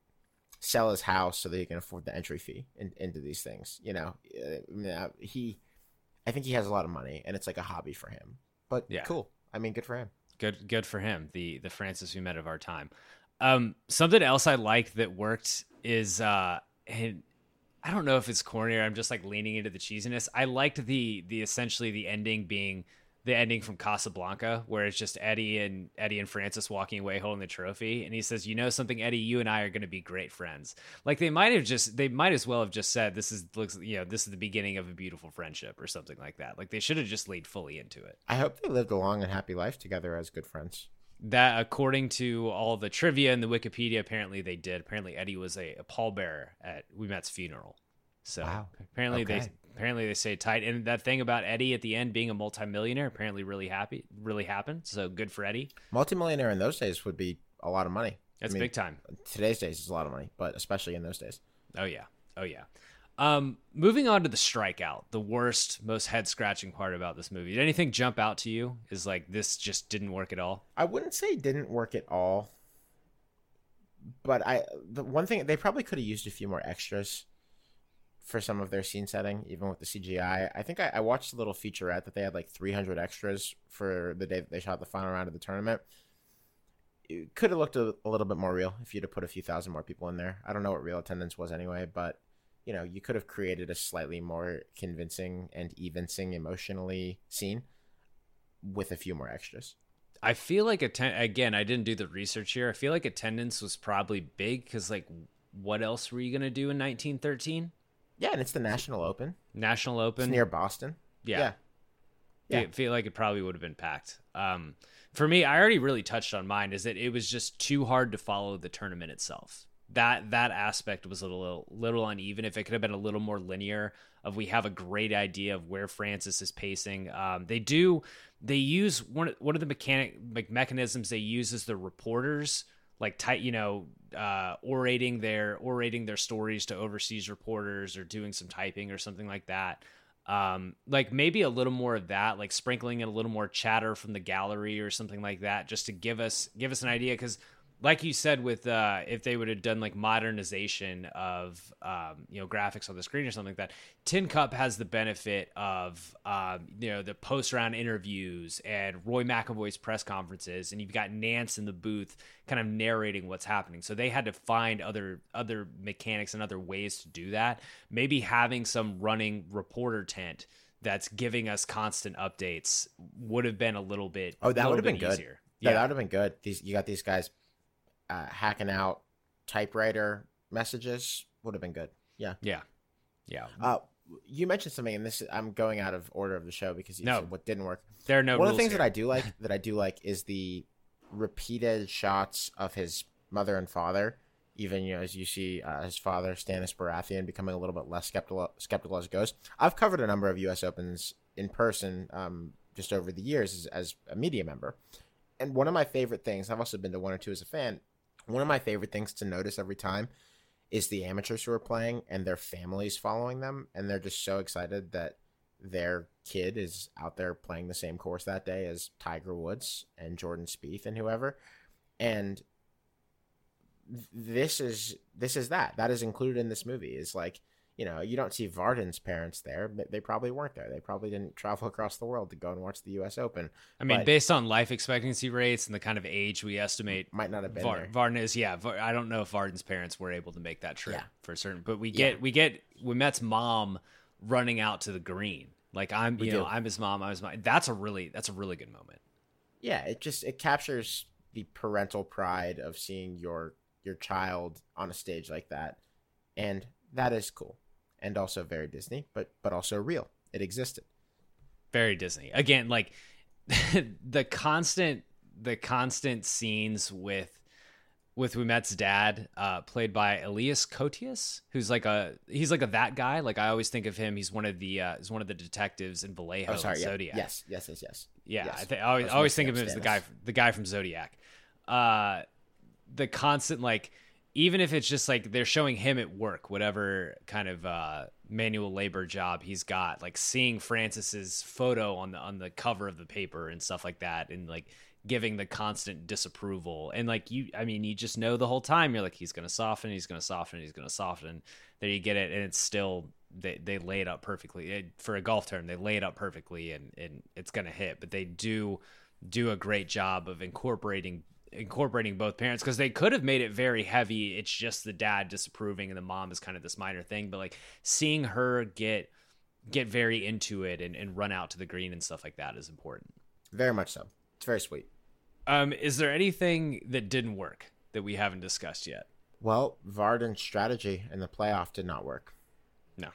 sell his house so that he can afford the entry fee in, into these things. You know, uh, he, I think he has a lot of money, and it's like a hobby for him. But yeah, cool. I mean, good for him. Good, good for him. The the Francis Ouimet of our time. Um, something else I liked that worked is, uh, and I don't know if it's corny or I'm just like leaning into the cheesiness. I liked the the essentially the ending being the ending from Casablanca, where it's just Eddie and Eddie and Francis walking away holding the trophy. And he says, you know something, Eddie, you and I are going to be great friends. Like they might have just, they might as well have just said, this is, looks, you know, this is the beginning of a beautiful friendship or something like that. Like they should have just leaned fully into it. I hope they lived a long and happy life together as good friends. That, according to all the trivia and the Wikipedia, apparently they did. Apparently Eddie was a, a pallbearer at Ouimet's funeral. So wow. apparently okay. they apparently they say tight. And that thing about Eddie at the end being a multimillionaire apparently really happy really happened. So good for Eddie. Multimillionaire in those days would be a lot of money. That's I mean, big time. Today's days is a lot of money, but especially in those days. Oh yeah. Oh yeah. Um, moving on to the strikeout, the worst, most head scratching part about this movie. Did anything jump out to you? Is like this just didn't work at all? I wouldn't say it didn't work at all, but I the one thing they probably could have used a few more extras for some of their scene setting, even with the C G I. I think I, I watched a little featurette that they had like three hundred extras for the day that they shot the final round of the tournament. it could have looked a, a little bit more real if you'd have put a few thousand more people in there. I don't know what real attendance was anyway, but you know, you could have created a slightly more convincing and evincing emotionally scene with a few more extras. I feel like atten- again, I didn't do the research here. I feel like attendance was probably big because, like, what else were you gonna do in nineteen thirteen? Yeah, and it's the National Open. National Open It's near Boston. Yeah. Yeah. Yeah. Yeah. I feel like it probably would have been packed. Um, for me, I already really touched on mine, is that it was just too hard to follow the tournament itself. That that aspect was a little little uneven. If it could have been a little more linear, of we have a great idea of where Francis is pacing. Um, they do they use one one of the mechanic like mechanisms they use is the reporters, like tight, you know, uh, orating their orating their stories to overseas reporters or doing some typing or something like that. Um, like maybe a little more of that, like sprinkling in a little more chatter from the gallery or something like that, just to give us give us an idea. Because, like you said, with uh, if they would have done like modernization of um, you know, graphics on the screen or something like that, Tin Cup has the benefit of um, you know, the post round interviews and Roy McAvoy's press conferences, and you've got Nance in the booth kind of narrating what's happening. So they had to find other other mechanics and other ways to do that. Maybe having some running reporter tent that's giving us constant updates would have been a little bit Oh, that would have been good. easier. Yeah, Yeah, that would have been good. These you got these guys uh, hacking out typewriter messages would have been good. Yeah. yeah, yeah. Uh, you mentioned something, and this I'm going out of order of the show because you No. said what didn't work. There are no One of rules the things here. that I do like that I do like is the repeated shots of his mother and father. Even, you know, as you see uh, his father, Stanis Baratheon, becoming a little bit less skeptical, skeptical as it goes. I've covered a number of U S Opens in person um, just over the years as, as a media member. And one of my favorite things, I've also been to one or two as a fan, one of my favorite things to notice every time is the amateurs who are playing and their families following them. And they're just so excited that their kid is out there playing the same course that day as Tiger Woods and Jordan Spieth and whoever. And this is this is that. That is included in this movie. Is like, you know, you don't see Varden's parents there, but they probably weren't there. They probably didn't travel across the world to go and watch the U S Open. I mean, But based on life expectancy rates and the kind of age we estimate, might not have been Var- there. Varden is, yeah. Var- I don't know if Varden's parents were able to make that trip Yeah. for certain, but we get Yeah. we get Wimet's mom running out to the green. Like I'm, We you know, do. I'm his mom. I'm his mom. That's a really that's a really good moment. Yeah, it just it captures the parental pride of seeing your your child on a stage like that, and that is cool, and also very Disney, but but also real. It existed. Very Disney. Again, like the constant the constant scenes with with Wimet's dad, uh, played by Elias Koteas, who's like a he's like a that guy. Like I always think of him. He's one of the uh, he's one of the detectives in Vallejo Oh, sorry. and Yeah. Zodiac. Yes, yes, yes, yes. Yeah, Yes. I, th- I always, was I always mixing think of up him as the Stannis. guy, the guy from Zodiac. Uh, the constant, like, even if it's just like they're showing him at work, whatever kind of uh, manual labor job he's got, like seeing Francis's photo on the on the cover of the paper and stuff like that, and like giving the constant disapproval, and like you, I mean, you just know the whole time you're like, he's gonna soften, he's gonna soften, he's gonna soften. There you get it, and it's still. They they lay it up perfectly it, for a golf term. They lay it up perfectly, and, and it's gonna hit. But they do do a great job of incorporating incorporating both parents, because they could have made it very heavy. It's just the dad disapproving, and the mom is kind of this minor thing. But like seeing her get get very into it and, and run out to the green and stuff like that is important. Very much so. It's very sweet. Um, is there anything that didn't work that we haven't discussed yet? Well, Varden's strategy in the playoff did not work. No.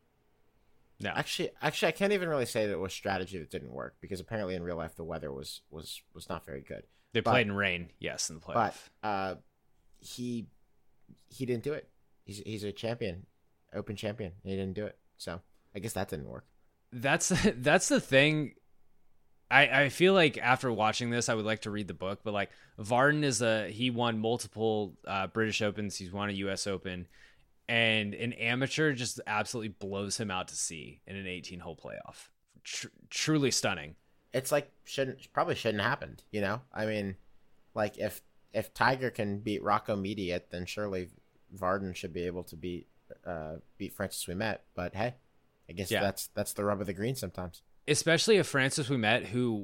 No. Actually, actually, I can't even really say that it was strategy that didn't work, because apparently in real life the weather was was was not very good. They But- played in rain, yes, in the playoff. But uh, he he didn't do it. He's he's a champion, Open champion. And he didn't do it. So I guess that didn't work. That's that's the thing. I I feel like after watching this, I would like to read the book. But like Varden is a he won multiple uh, British Opens. He's won a U S Open, and an amateur just absolutely blows him out to sea in an eighteen hole playoff. Tr- truly stunning. It's like shouldn't probably shouldn't happened. You know, I mean, like if if Tiger can beat Rocco Mediate, then surely Varden should be able to beat uh, beat Francis Ouimet. But hey, I guess Yeah. that's that's the rub of the green sometimes. Especially if Francis Ouimet, who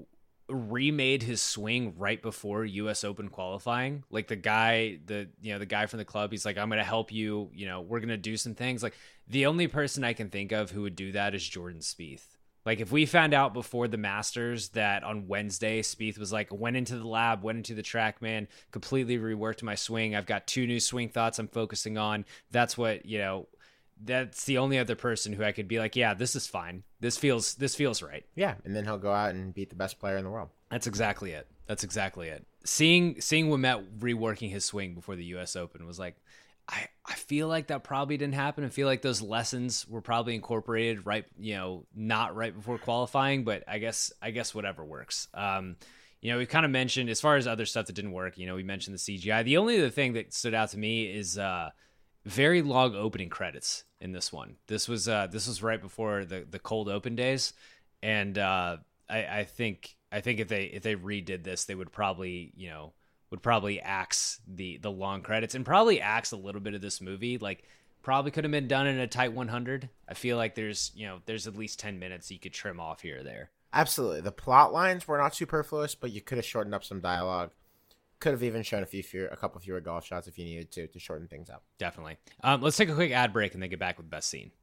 remade his swing right before U S Open qualifying. Like the guy, the you know the guy from the club, he's like, I'm gonna help you. You know, we're gonna do some things. Like the only person I can think of who would do that is Jordan Spieth. Like if we found out before the Masters that on Wednesday Spieth was like, went into the lab, went into the TrackMan, completely reworked my swing. I've got two new swing thoughts I'm focusing on. That's what, you know, that's the only other person who I could be like, yeah, this is fine. This feels, this feels right. Yeah. And then he'll go out and beat the best player in the world. That's exactly it. That's exactly it. Seeing, seeing Ouimet reworking his swing before the U S Open was like, I, I feel like that probably didn't happen. I feel like those lessons were probably incorporated right, you know, not right before qualifying, but I guess, I guess whatever works. Um, you know, we kind of mentioned as far as other stuff that didn't work, you know, we mentioned the C G I. The only other thing that stood out to me is uh, very long opening credits in this one. This was, uh, this was right before the, the cold open days. And uh, I, I think, I think if they, if they redid this, they would probably, you know, would probably axe the the long credits and probably axe a little bit of this movie. Like probably could have been done in a tight one hundred. I feel like there's, you know, there's at least ten minutes you could trim off here or there. Absolutely. The plot lines were not superfluous, but you could have shortened up some dialogue. Could have even shown a few fewer, a couple fewer golf shots if you needed to, to shorten things up. Definitely. Um, let's take a quick ad break and then get back with best scene.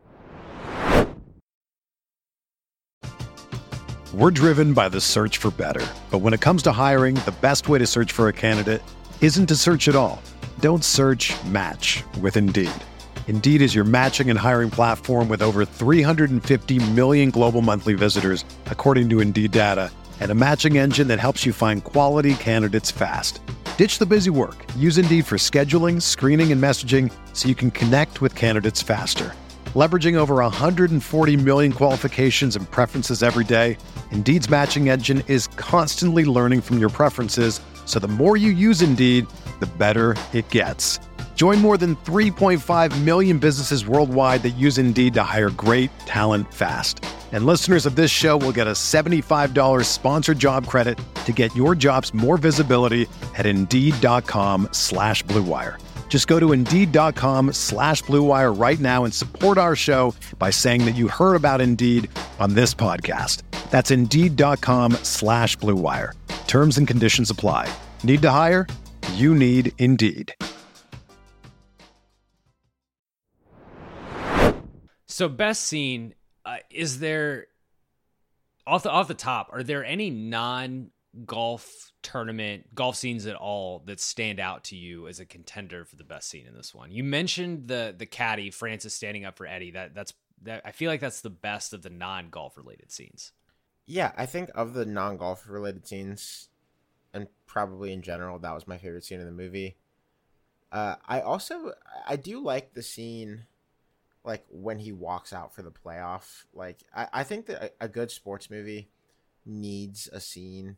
We're driven by the search for better. But when it comes to hiring, the best way to search for a candidate isn't to search at all. Don't search, match with Indeed. Indeed is your matching and hiring platform with over three hundred fifty million global monthly visitors, according to Indeed data, and a matching engine that helps you find quality candidates fast. Ditch the busy work. Use Indeed for scheduling, screening, and messaging so you can connect with candidates faster. Leveraging over one hundred forty million qualifications and preferences every day, Indeed's matching engine is constantly learning from your preferences, so the more you use Indeed, the better it gets. Join more than three point five million businesses worldwide that use Indeed to hire great talent fast. And listeners of this show will get a seventy-five dollars sponsored job credit to get your jobs more visibility at Indeed.com slash Blue Wire. Just go to Indeed.com slash Blue Wire right now and support our show by saying that you heard about Indeed on this podcast. That's Indeed.com slash Blue Wire. Terms and conditions apply. Need to hire? You need Indeed. So best scene, uh, is there, off the, off the top, are there any non-golf tournament, golf scenes at all that stand out to you as a contender for the best scene in this one? You mentioned the the caddy, Francis standing up for Eddie. That that's that. I feel like that's the best of the non-golf related scenes. Yeah, I think of the non-golf related scenes, and probably in general, that was my favorite scene in the movie. Uh, I also, I do like the scene, like, when he walks out for the playoff. Like, I, I think that a, a good sports movie needs a scene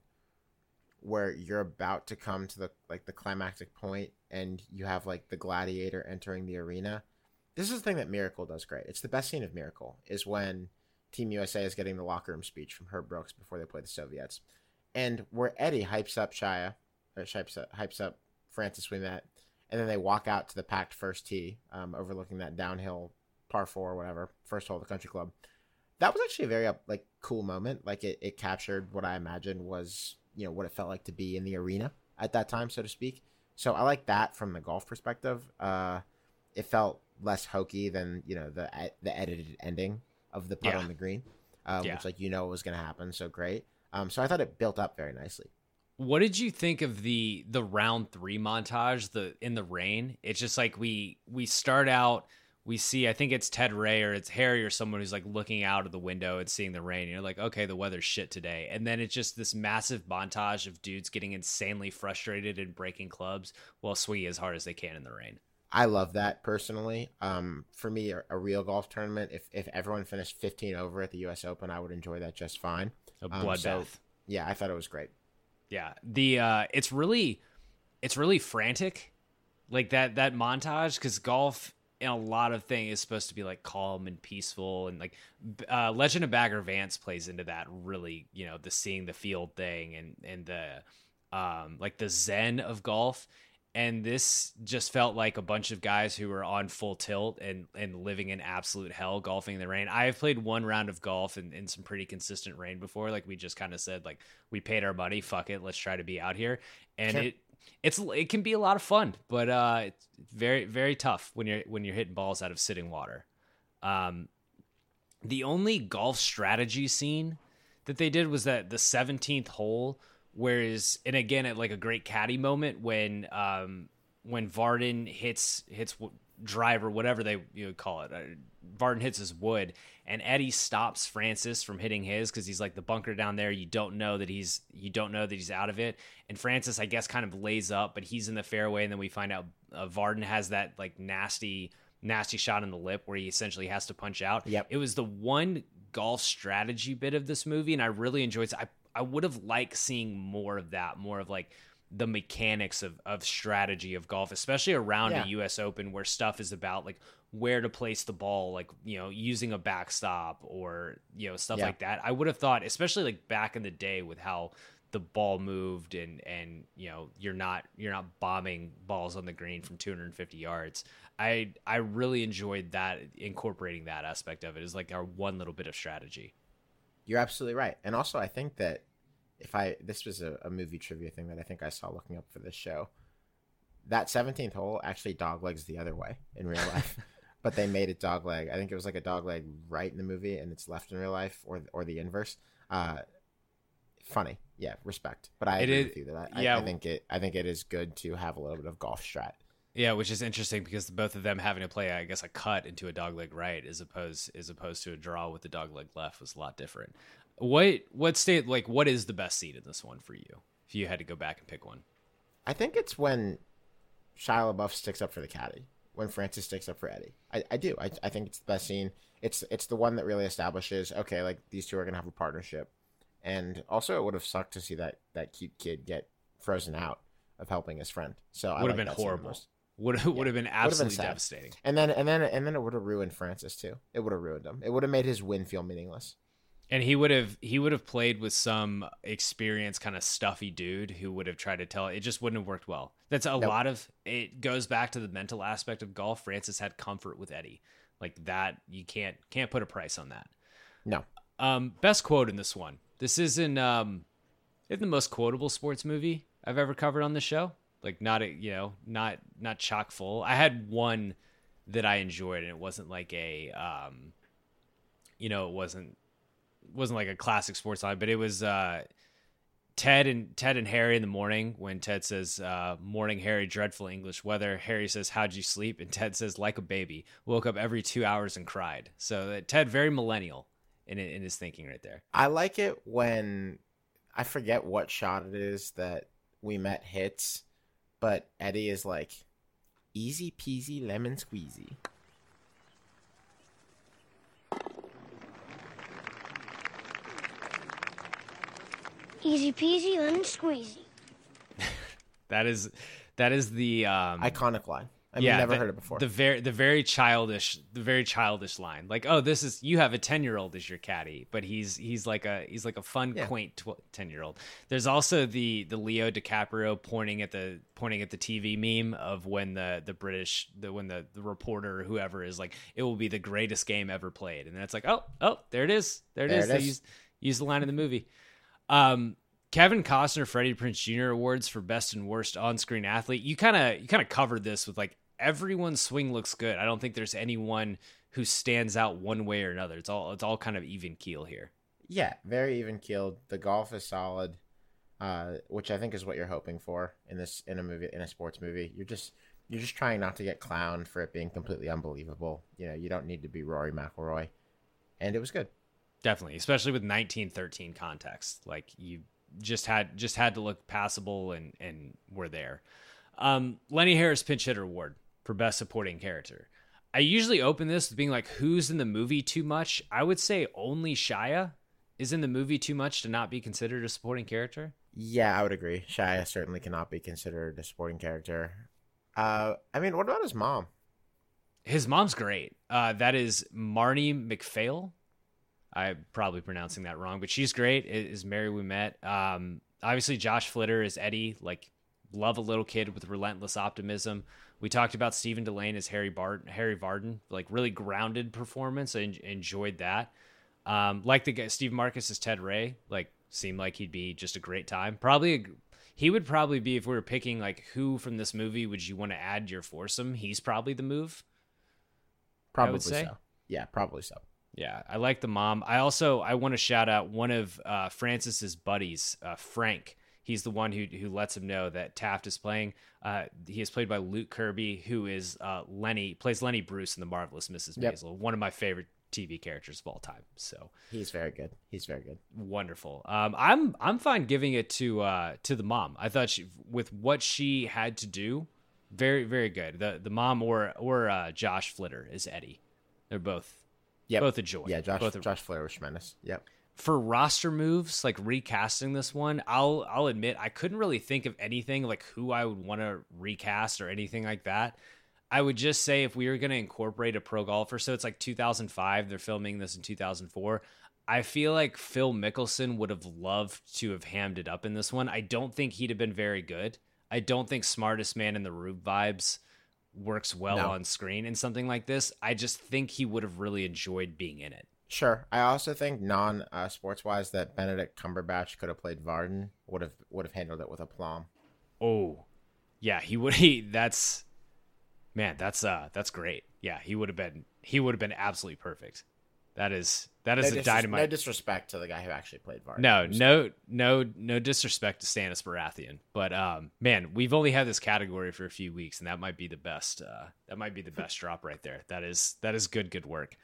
where you're about to come to the, like, the climactic point and you have, like, the gladiator entering the arena. This is the thing that Miracle does great. It's the best scene of Miracle, is when Team U S A is getting the locker room speech from Herb Brooks before they play the Soviets. And where Eddie hypes up Shia, or hypes up, hypes up Francis Ouimet, and then they walk out to the packed first tee, um, overlooking that downhill par four or whatever, first hole of the country club. That was actually a very like cool moment. Like it, it captured what I imagined was, you know, what it felt like to be in the arena at that time, so to speak. So I like that from the golf perspective. Uh, it felt less hokey than, you know, the the edited ending of the putt Yeah. on the green, um, Yeah. which like you know was going to happen. So great. Um, so I thought it built up very nicely. What did you think of the the round three montage, the in the rain? It's just like we we start out, we see, I think it's Ted Ray or it's Harry or someone who's like looking out of the window and seeing the rain. And you're like, okay, the weather's shit today. And then it's just this massive montage of dudes getting insanely frustrated and breaking clubs while swinging as hard as they can in the rain. I love that personally. Um, for me, a, a real golf tournament, if if everyone finished fifteen over at the U S Open, I would enjoy that just fine. A Um, bloodbath. so, yeah, I thought it was great. Yeah, the uh, it's really, it's really frantic, like that that montage, because golf in a lot of things is supposed to be like calm and peaceful, and like uh, Legend of Bagger Vance plays into that really, you know, the seeing the field thing and and the um like the zen of golf. And this just felt like a bunch of guys who were on full tilt and, and living in absolute hell, golfing in the rain. I have played one round of golf in, in some pretty consistent rain before. Like we just kind of said, like, we paid our money, fuck it, let's try to be out here. And Sure. it it's it can be a lot of fun, but uh, it's very very tough when you're when you're hitting balls out of sitting water. Um, the only golf strategy scene that they did was that the seventeenth hole. Whereas, and again, at like a great caddy moment when um, when Varden hits hits w- drive or whatever they you would call it, uh, Varden hits his wood, and Eddie stops Francis from hitting his because he's like the bunker down there. You don't know that he's you don't know that he's out of it, and Francis, I guess, kind of lays up, but he's in the fairway, and then we find out uh, Varden has that like nasty nasty shot in the lip where he essentially has to punch out. Yep. It was the one golf strategy bit of this movie, and I really enjoyed it. I I would have liked seeing more of that, more of like the mechanics of, of strategy of golf, especially around Yeah. a U S Open where stuff is about like where to place the ball, like, you know, using a backstop or, you know, stuff Yeah. like that. I would have thought, especially like back in the day with how the ball moved and, and, you know, you're not, you're not bombing balls on the green from two hundred fifty yards. I, I really enjoyed that, incorporating that aspect of it is like our one little bit of strategy. You're absolutely right. And also, I think that if I, this was a, a movie trivia thing that I think I saw looking up for this show. That seventeenth hole actually doglegs the other way in real life, but they made it dogleg. I think it was like a dogleg right in the movie and it's left in real life, or or the inverse. Uh, funny. Yeah, respect. But I It agree is- with you that I, yeah. I think it, I think it is good to have a little bit of golf strat. Yeah, which is interesting because both of them having to play, I guess, a cut into a dogleg right as opposed as opposed to a draw with the dogleg left was a lot different. What what state like what is the best seat in this one for you? If you had to go back and pick one, I think it's when Shia LaBeouf sticks up for the caddy, when Francis sticks up for Eddie. I, I do. I, I think it's the best scene. It's it's the one that really establishes, okay, like these two are gonna have a partnership. And also, it would have sucked to see that that cute kid get frozen out of helping his friend. So I would have like been that scene the horrible. most. Would have, would have been absolutely sad. devastating. And then and then and then it would have ruined Francis too. It would have ruined him. It would have made his win feel meaningless. And he would have he would have played with some experienced kind of stuffy dude who would have tried to tell it just wouldn't have worked well. That's a Nope. lot of it goes back to the mental aspect of golf. Francis had comfort with Eddie. Like that you can't can't put a price on that. No. Um best quote in this one. This isn't um it's the most quotable sports movie I've ever covered on the show. Like not a, you know, not not chock full. I had one that I enjoyed and it wasn't like a um you know, it wasn't wasn't like a classic sports line, but it was uh Ted and Ted and Harry in the morning when Ted says, uh, morning, Harry, dreadful English weather. Harry says, how'd you sleep? And Ted says, like a baby, woke up every two hours and cried. So uh, Ted, very millennial in in his thinking right there. I like it when I forget what shot it is that we met hits, but Eddie is like, easy peasy lemon squeezy. Easy peasy, lemon squeezy. That is that is the um, Iconic line. I mean, yeah, never the, heard it before. The very the very childish the very childish line. Like, oh, this is you have a ten year old as your caddy, but he's he's like a he's like a fun, Yeah. quaint ten year old. There's also the the Leo DiCaprio pointing at the pointing at the T V meme of when the the British the when the, the reporter or whoever is like, it will be the greatest game ever played, and then it's like, oh oh there it is there it There is. it They is. used used the line in the movie. Um, Kevin Costner, Freddie Prinze Junior awards for best and worst on-screen athlete. You kind of you kind of covered this with like everyone's swing looks good. I don't think there's anyone who stands out one way or another. It's all it's all kind of even keel here. Yeah, very even keeled. The golf is solid, uh, which I think is what you're hoping for in this in a movie in a sports movie. You're just you're just trying not to get clowned for it being completely unbelievable. You know, you don't need to be Rory McIlroy, and it was good. Definitely, especially with nineteen thirteen context. Like you just had just had to look passable and and we're there. Um, Lenny Harris Pinch Hitter Award for best supporting character. I usually open this with being like, who's in the movie too much? I would say only Shia is in the movie too much to not be considered a supporting character. Yeah, I would agree. Shia certainly cannot be considered a supporting character. Uh, I mean, what about his mom? His mom's great. Uh, that is Marnie McPhail. I'm probably pronouncing that wrong, but she's great. It is Mary We Met. Um, obviously, Josh Flitter is Eddie. Like, love a little kid with relentless optimism. We talked about Stephen Delane as Harry Bart, Harry Varden, like really grounded performance. I en- enjoyed that. Um, like the guy, Steve Marcus as Ted Ray, like seemed like he'd be just a great time. Probably, a, he would probably be, if we were picking like who from this movie would you want to add your foursome, he's probably the move. Probably so. Yeah, probably so. Yeah, I like the mom. I also, I want to shout out one of uh, Francis's buddies, uh, Frank. He's the one who who lets him know that Taft is playing. Uh, he is played by Luke Kirby, who is uh, Lenny, plays Lenny Bruce in The Marvelous Missus Yep. Maisel, one of my favorite T V characters of all time. So he's very good. He's very good. Wonderful. Um, I'm I'm fine giving it to uh, to the mom. I thought she, with what she had to do, very very good. The the mom or or uh, Josh Flitter is Eddie. They're both yep. both a joy. Yeah, Josh both a, Josh Flitter was tremendous. Yep. For roster moves, like recasting this one, I'll I'll admit I couldn't really think of anything like who I would want to recast or anything like that. I would just say if we were going to incorporate a pro golfer, so it's like two thousand five, they're filming this in two thousand four. I feel like Phil Mickelson would have loved to have hammed it up in this one. I don't think he'd have been very good. I don't think Smartest Man in the Room vibes works well No. on screen in something like this. I just think he would have really enjoyed being in it. Sure. I also think non uh, sports wise that Benedict Cumberbatch could have played Varden, would have would have handled it with aplomb. Oh, yeah, he would. He that's man, that's uh, that's great. Yeah, he would have been. He would have been absolutely perfect. That is that is no a disres- dynamite. No disrespect to the guy who actually played Varden. No, no, no, no disrespect to Stannis Baratheon, but um, man, we've only had this category for a few weeks, and that might be the best. Uh, that might be the best drop right there. That is that is good, good work.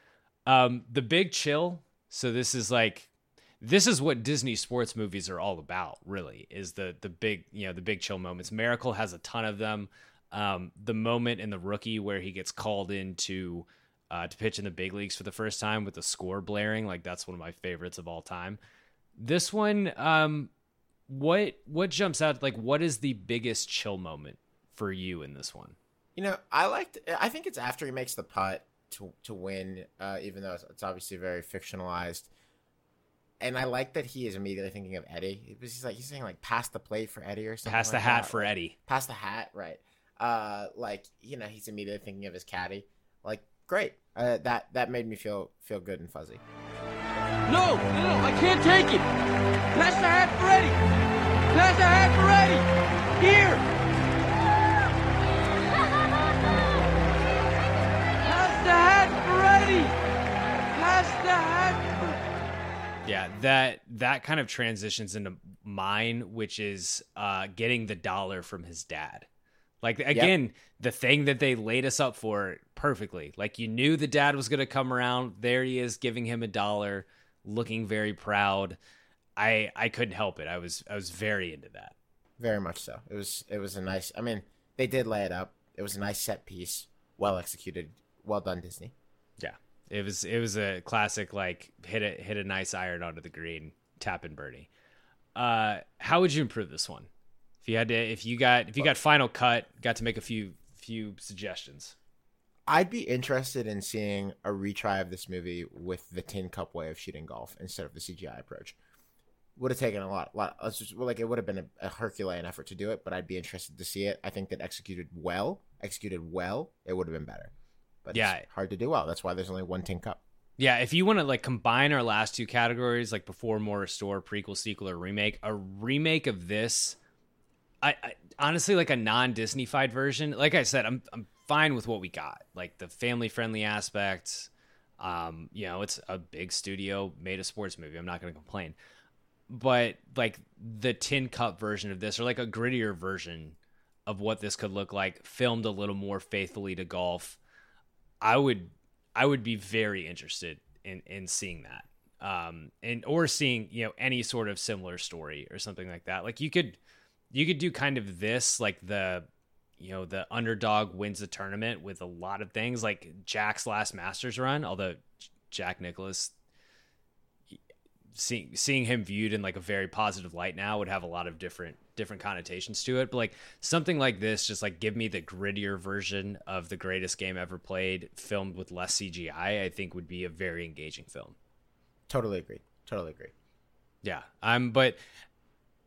Um, The Big Chill. So this is like, this is what Disney sports movies are all about, really, is the the big, you know, the big chill moments. Miracle has a ton of them. Um, the moment in The Rookie where he gets called in to, uh, to pitch in the big leagues for the first time with the score blaring, like that's one of my favorites of all time. This one, um, what what jumps out? Like, what is the biggest chill moment for you in this one? You know, I liked. I think it's after he makes the putt to to win, uh, even though it's, it's obviously very fictionalized. And I like that he is immediately thinking of Eddie. He's like he's saying like pass the plate for Eddie or something. Pass the like hat that. for like, Eddie. Pass the hat, right? Uh, like you know, he's immediately thinking of his caddy. Like great. Uh, that that made me feel feel good and fuzzy. No, no, no, I can't take it. Pass the hat for Eddie. Pass the hat for Eddie. Here. Pass the hat for Eddie. Pass the hat for... Yeah, that that kind of transitions into mine, which is uh, getting the dollar from his dad. Like, again, yep. the thing that they laid us up for perfectly. Like, you knew the dad was going to come around. There he is giving him a dollar, looking very proud. I I couldn't help it. I was I was very into that. Very much so. It was it was a nice, I mean, they did lay it up. It was a nice set piece, well executed, well done, Disney. Yeah. It was it was a classic, like, hit a, hit a nice iron onto the green, tap and birdie. Uh, how would you improve this one? If you had to, if you got, if you got final cut, got to make a few, few suggestions. I'd be interested in seeing a retry of this movie with the tin cup way of shooting golf instead of the C G I approach. Would have taken a lot, lot. Just, well, like it would have been a, a Herculean effort to do it, but I'd be interested to see it. I think that executed well, executed well, it would have been better. But yeah, it's hard to do well. That's why there's only one tin cup. Yeah, if you want to like combine our last two categories, like before, more, restore, prequel, sequel, or remake, a remake of this. I, I honestly like a non-Disney-fied version. Like I said, I'm I'm fine with what we got. Like the family-friendly aspects. Um, you know, it's a big studio made a sports movie. I'm not going to complain. But like the tin cup version of this, or like a grittier version of what this could look like, filmed a little more faithfully to golf, I would I would be very interested in in seeing that. Um, and or seeing, you know, any sort of similar story or something like that. Like you could. You could do kind of this, like the, you know, the underdog wins the tournament with a lot of things, like Jack's last Masters run. Although Jack Nicklaus, seeing seeing him viewed in like a very positive light now would have a lot of different different connotations to it. But like something like this, just like give me the grittier version of the greatest game ever played, filmed with less C G I. I think would be a very engaging film. Totally agree. Totally agree. Yeah, I'm, but.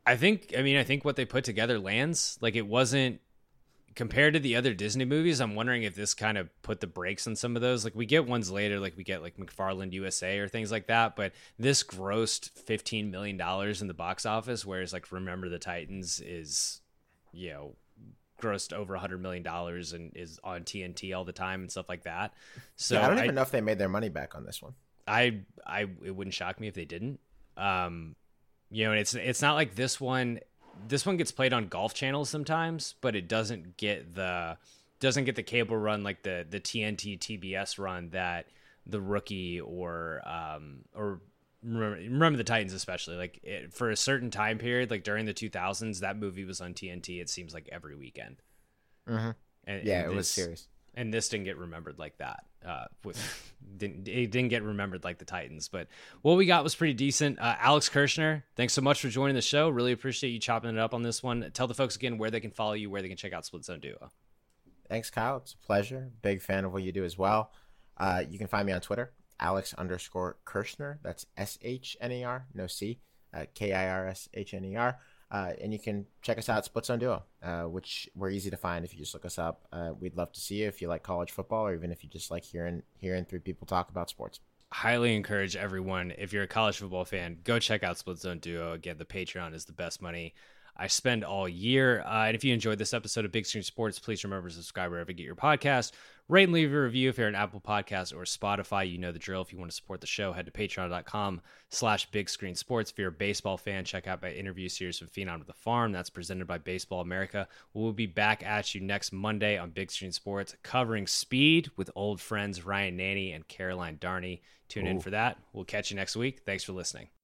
I think, I mean, I think what they put together lands. Like, it wasn't, compared to the other Disney movies, I'm wondering if this kind of put the brakes on some of those. Like, we get ones later, like we get like McFarland U S A or things like that, but this grossed fifteen million dollars in the box office, whereas like Remember the Titans is, you know, grossed over one hundred million dollars and is on T N T all the time and stuff like that. So yeah, I don't I, even know if they made their money back on this one. I, I, it wouldn't shock me if they didn't. Um, you know, and it's, it's not like this one, this one gets played on golf channels sometimes, but it doesn't get the, doesn't get the cable run like the, the T N T T B S run that The Rookie or, um, or remember, remember the Titans, especially like it, for a certain time period, like during the two thousands, that movie was on T N T. It seems like every weekend. Mm-hmm. And, yeah, and it this, was serious. And this didn't get remembered like that. Uh, with didn't it didn't get remembered like the Titans, but what we got was pretty decent. Uh, Alex Kirshner, thanks so much for joining the show. Really appreciate you chopping it up on this one. Tell the folks again where they can follow you, where they can check out Split Zone Duo. Thanks, Kyle. It's a pleasure. Big fan of what you do as well. Uh, you can find me on Twitter, Alex underscore Kirshner. That's S H N E R, no C, uh, K I R S H N E R. Uh, and you can check us out at Split Zone Duo, uh, which we're easy to find if you just look us up. Uh, we'd love to see you if you like college football, or even if you just like hearing hearing three people talk about sports. Highly encourage everyone, if you're a college football fan, go check out Split Zone Duo. Again, the Patreon is the best money I spend all year. Uh, and if you enjoyed this episode of Big Screen Sports, please remember to subscribe wherever you get your podcast. Rate and leave a review if you're an Apple Podcast or Spotify. You know the drill. If you want to support the show, head to patreon.com slash big screen sports. If you're a baseball fan, check out my interview series with Phenom to the Farm. That's presented by Baseball America. We'll be back at you next Monday on Big Screen Sports, covering speed with old friends Ryan Nanny and Caroline Darney. Tune Ooh. in for that. We'll catch you next week. Thanks for listening.